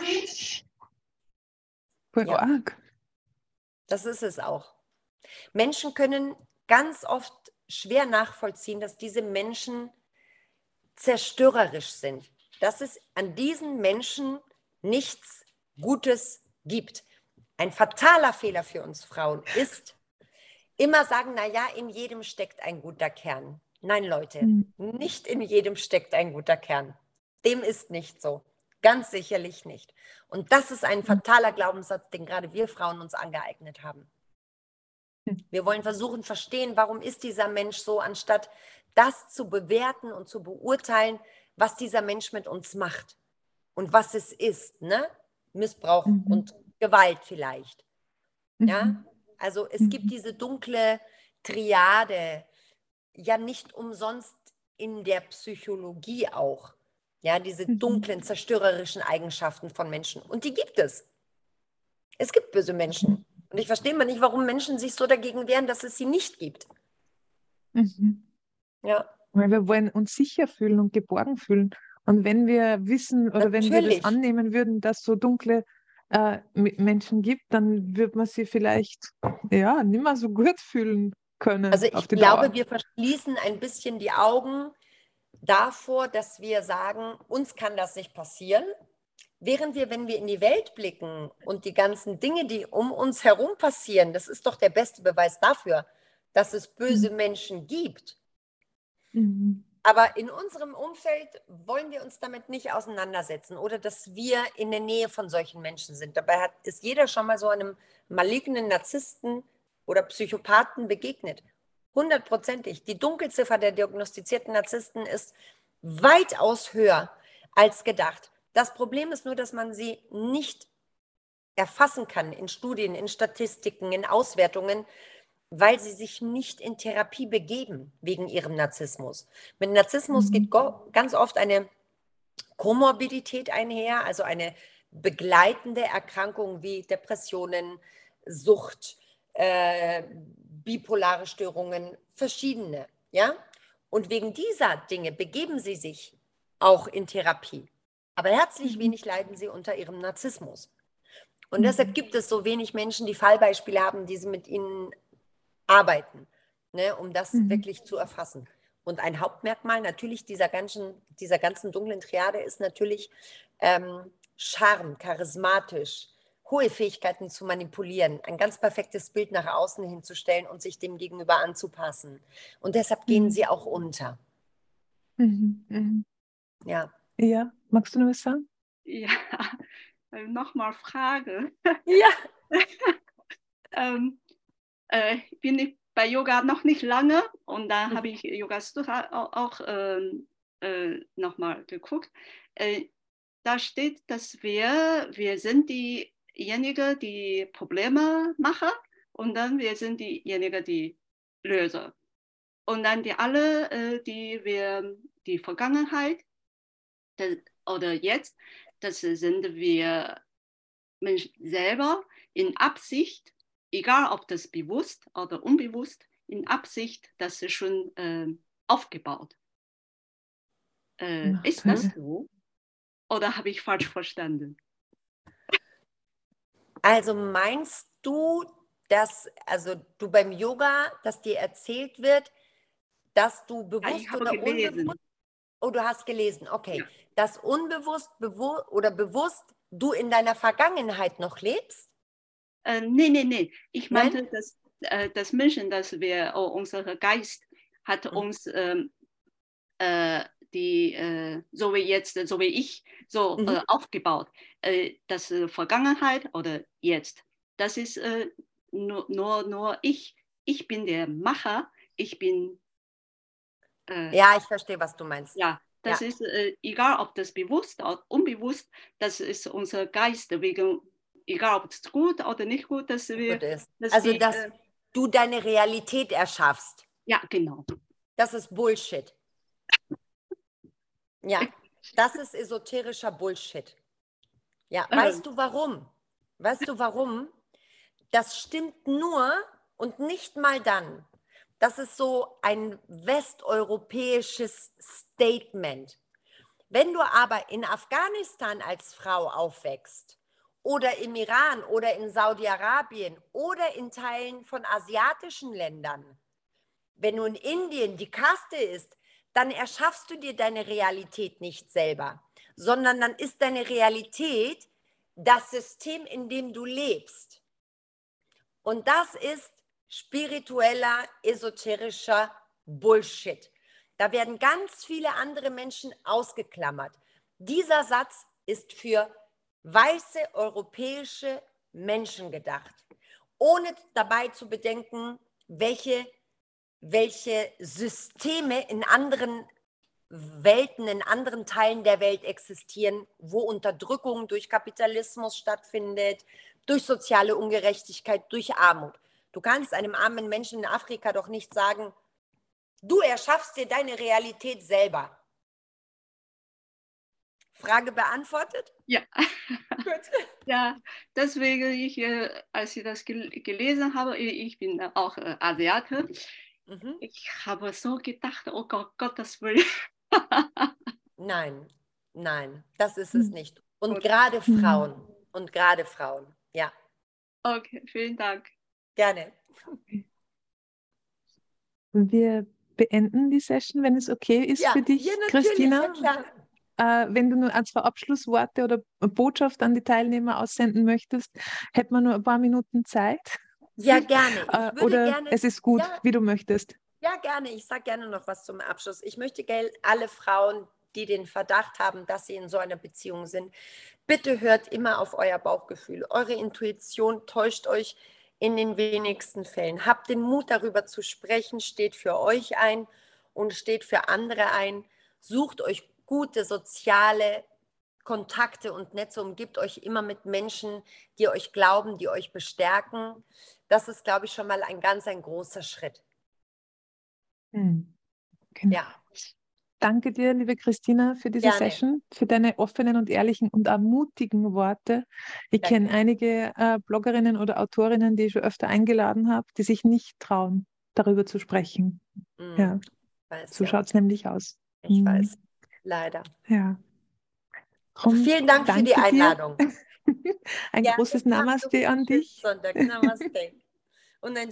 voll Ja. arg. Das ist es auch. Menschen können ganz oft schwer nachvollziehen, dass diese Menschen zerstörerisch sind, dass es an diesen Menschen nichts Gutes gibt. Ein fataler Fehler für uns Frauen ist, immer sagen, naja, in jedem steckt ein guter Kern. Nein, Leute, Hm. nicht in jedem steckt ein guter Kern. Dem ist nicht so. Ganz sicherlich nicht. Und das ist ein fataler Glaubenssatz, den gerade wir Frauen uns angeeignet haben. Hm. Wir wollen versuchen, verstehen, warum ist dieser Mensch so, anstatt das zu bewerten und zu beurteilen, was dieser Mensch mit uns macht und was es ist, ne? Missbrauch Mhm. und Gewalt vielleicht. Ja, Mhm. also es Mhm. gibt diese dunkle Triade, ja nicht umsonst in der Psychologie auch. Ja, diese Mhm. dunklen, zerstörerischen Eigenschaften von Menschen. Und die gibt es. Es gibt böse Menschen. Und ich verstehe mal nicht, warum Menschen sich so dagegen wehren, dass es sie nicht gibt. Mhm. Ja, Weil wir wollen uns sicher fühlen und geborgen fühlen. Und wenn wir wissen oder wenn wir das natürlich. annehmen würden, dass es so dunkle äh, M- Menschen gibt, dann wird man sie vielleicht ja nicht mehr so gut fühlen können Also auf ich die glaube, Dauer. wir verschließen ein bisschen die Augen davor, dass wir sagen, uns kann das nicht passieren. Während wir, wenn wir in die Welt blicken und die ganzen Dinge, die um uns herum passieren, das ist doch der beste Beweis dafür, dass es böse Mhm. Menschen gibt. Mhm. Aber in unserem Umfeld wollen wir uns damit nicht auseinandersetzen oder dass wir in der Nähe von solchen Menschen sind. Dabei hat, ist jeder schon mal so einem malignen Narzissten oder Psychopathen begegnet. Hundertprozentig. Die Dunkelziffer der diagnostizierten Narzissten ist weitaus höher als gedacht. Das Problem ist nur, dass man sie nicht erfassen kann in Studien, in Statistiken, in Auswertungen, weil sie sich nicht in Therapie begeben wegen ihrem Narzissmus. Mit Narzissmus Mhm. geht ganz oft eine Komorbidität einher, also eine begleitende Erkrankung wie Depressionen, Sucht, äh, bipolare Störungen, verschiedene. Ja? Und wegen dieser Dinge begeben sie sich auch in Therapie. Aber herzlich Mhm. wenig leiden sie unter ihrem Narzissmus. Und Mhm. deshalb gibt es so wenig Menschen, die Fallbeispiele haben, die sie mit ihnen arbeiten, ne, um das Mhm. wirklich zu erfassen. Und ein Hauptmerkmal natürlich dieser ganzen, dieser ganzen dunklen Triade ist natürlich ähm, Charme, charismatisch, hohe Fähigkeiten zu manipulieren, ein ganz perfektes Bild nach außen hinzustellen und sich dem Gegenüber anzupassen. Und deshalb gehen Mhm. sie auch unter. Mhm. Mhm. Ja. Ja, magst du noch was sagen? Ja, äh, nochmal Frage. Ja. ähm, äh, bin ich bei Yoga noch nicht lange und da habe ich Yoga Sutra auch, auch ähm, äh, nochmal geguckt. Äh, da steht, dass wir, wir sind diejenigen, die Probleme machen und dann wir sind diejenigen, die Löser. Und dann die alle, äh, die wir, die Vergangenheit das, oder jetzt, das sind wir Mensch selber in Absicht, egal ob das bewusst oder unbewusst, in Absicht, das ist schon äh, aufgebaut. Äh, Ach, ist das toll. so? Oder habe ich falsch verstanden? Also meinst du, dass, also du beim Yoga, dass dir erzählt wird, dass du Ja, ich bewusst habe oder gelesen. unbewusst, oh, du hast gelesen, okay, Ja. dass unbewusst bewu oder bewusst du in deiner Vergangenheit noch lebst? Äh, nee, nee, nee. Ich Nein? meinte, dass äh, das Menschen, dass wir, oh, unser Geist hat Mhm. uns ähm, äh, die, äh, so wie jetzt, so wie ich, so Mhm. äh, aufgebaut. Äh, das äh, Vergangenheit oder jetzt. Das ist äh, nur, nur, nur ich. Ich bin der Macher. Ich bin, äh, Ja, ich verstehe, was du meinst. ja, das Ja. ist äh, egal, ob das bewusst oder unbewusst, das ist unser Geist. Wegen, egal, ob es gut oder nicht gut, dass wir, Gut ist. dass Also, die, dass äh, du deine Realität erschaffst. ja, genau. Das ist Bullshit. Ja, das ist esoterischer Bullshit. Ja, Äh, weißt du warum? Weißt du warum? das stimmt nur und nicht mal dann. Das ist so ein westeuropäisches Statement. Wenn du aber in Afghanistan als Frau aufwächst oder im Iran oder in Saudi-Arabien oder in Teilen von asiatischen Ländern, wenn du in Indien die Kaste ist, dann erschaffst du dir deine Realität nicht selber, sondern dann ist deine Realität das System, in dem du lebst. Und das ist spiritueller, esoterischer Bullshit. Da werden ganz viele andere Menschen ausgeklammert. Dieser Satz ist für weiße europäische Menschen gedacht, ohne dabei zu bedenken, welche, welche Systeme in anderen Welten, in anderen Teilen der Welt existieren, wo Unterdrückung durch Kapitalismus stattfindet, durch soziale Ungerechtigkeit, durch Armut. Du kannst einem armen Menschen in Afrika doch nicht sagen, du erschaffst dir deine Realität selber. Frage beantwortet? Ja. Gut. Ja, deswegen, ich, äh, als ich das gel gelesen habe, ich, ich bin auch äh, Asiate, Mhm. ich habe so gedacht, oh Gott, Gottes Willen. Nein, nein, das ist es Hm. nicht. Und Gut. gerade Hm. Frauen, und gerade Frauen, ja, Okay, vielen Dank. gerne. Wir beenden die Session, wenn es okay ist Ja, für dich, ja, natürlich, Christina. ja klar. Äh, wenn du nur ein, zwei Abschlussworte oder Botschaft an die Teilnehmer aussenden möchtest, hätten wir nur ein paar Minuten Zeit. Ja, gerne. Ich Äh, würde oder gerne, es ist gut, ja, wie du möchtest. ja, gerne. Ich sage gerne noch was zum Abschluss. Ich möchte gell, alle Frauen, die den Verdacht haben, dass sie in so einer Beziehung sind, bitte hört immer auf euer Bauchgefühl. Eure Intuition täuscht euch in den wenigsten Fällen. Habt den Mut, darüber zu sprechen, steht für euch ein und steht für andere ein. Sucht euch gute soziale Kontakte und Netze, umgibt euch immer mit Menschen, die euch glauben, die euch bestärken. Das ist, glaube ich, schon mal ein ganz, ein großer Schritt. Hm. Genau. Ja, Danke dir, liebe Christina, für diese gerne. Session, für deine offenen und ehrlichen und ermutigen Worte. Ich Danke. kenne einige äh, Bloggerinnen oder Autorinnen, die ich schon öfter eingeladen habe, die sich nicht trauen, darüber zu sprechen. Mm, Ja, weiß, so ja. schaut es nämlich aus. Ich Hm. weiß, leider. Ja. Also Drum vielen Dank für die danke dir. Einladung. Ein Ja, großes habt noch Namaste einen an schönen dich. Sonntag. Namaste. Und ein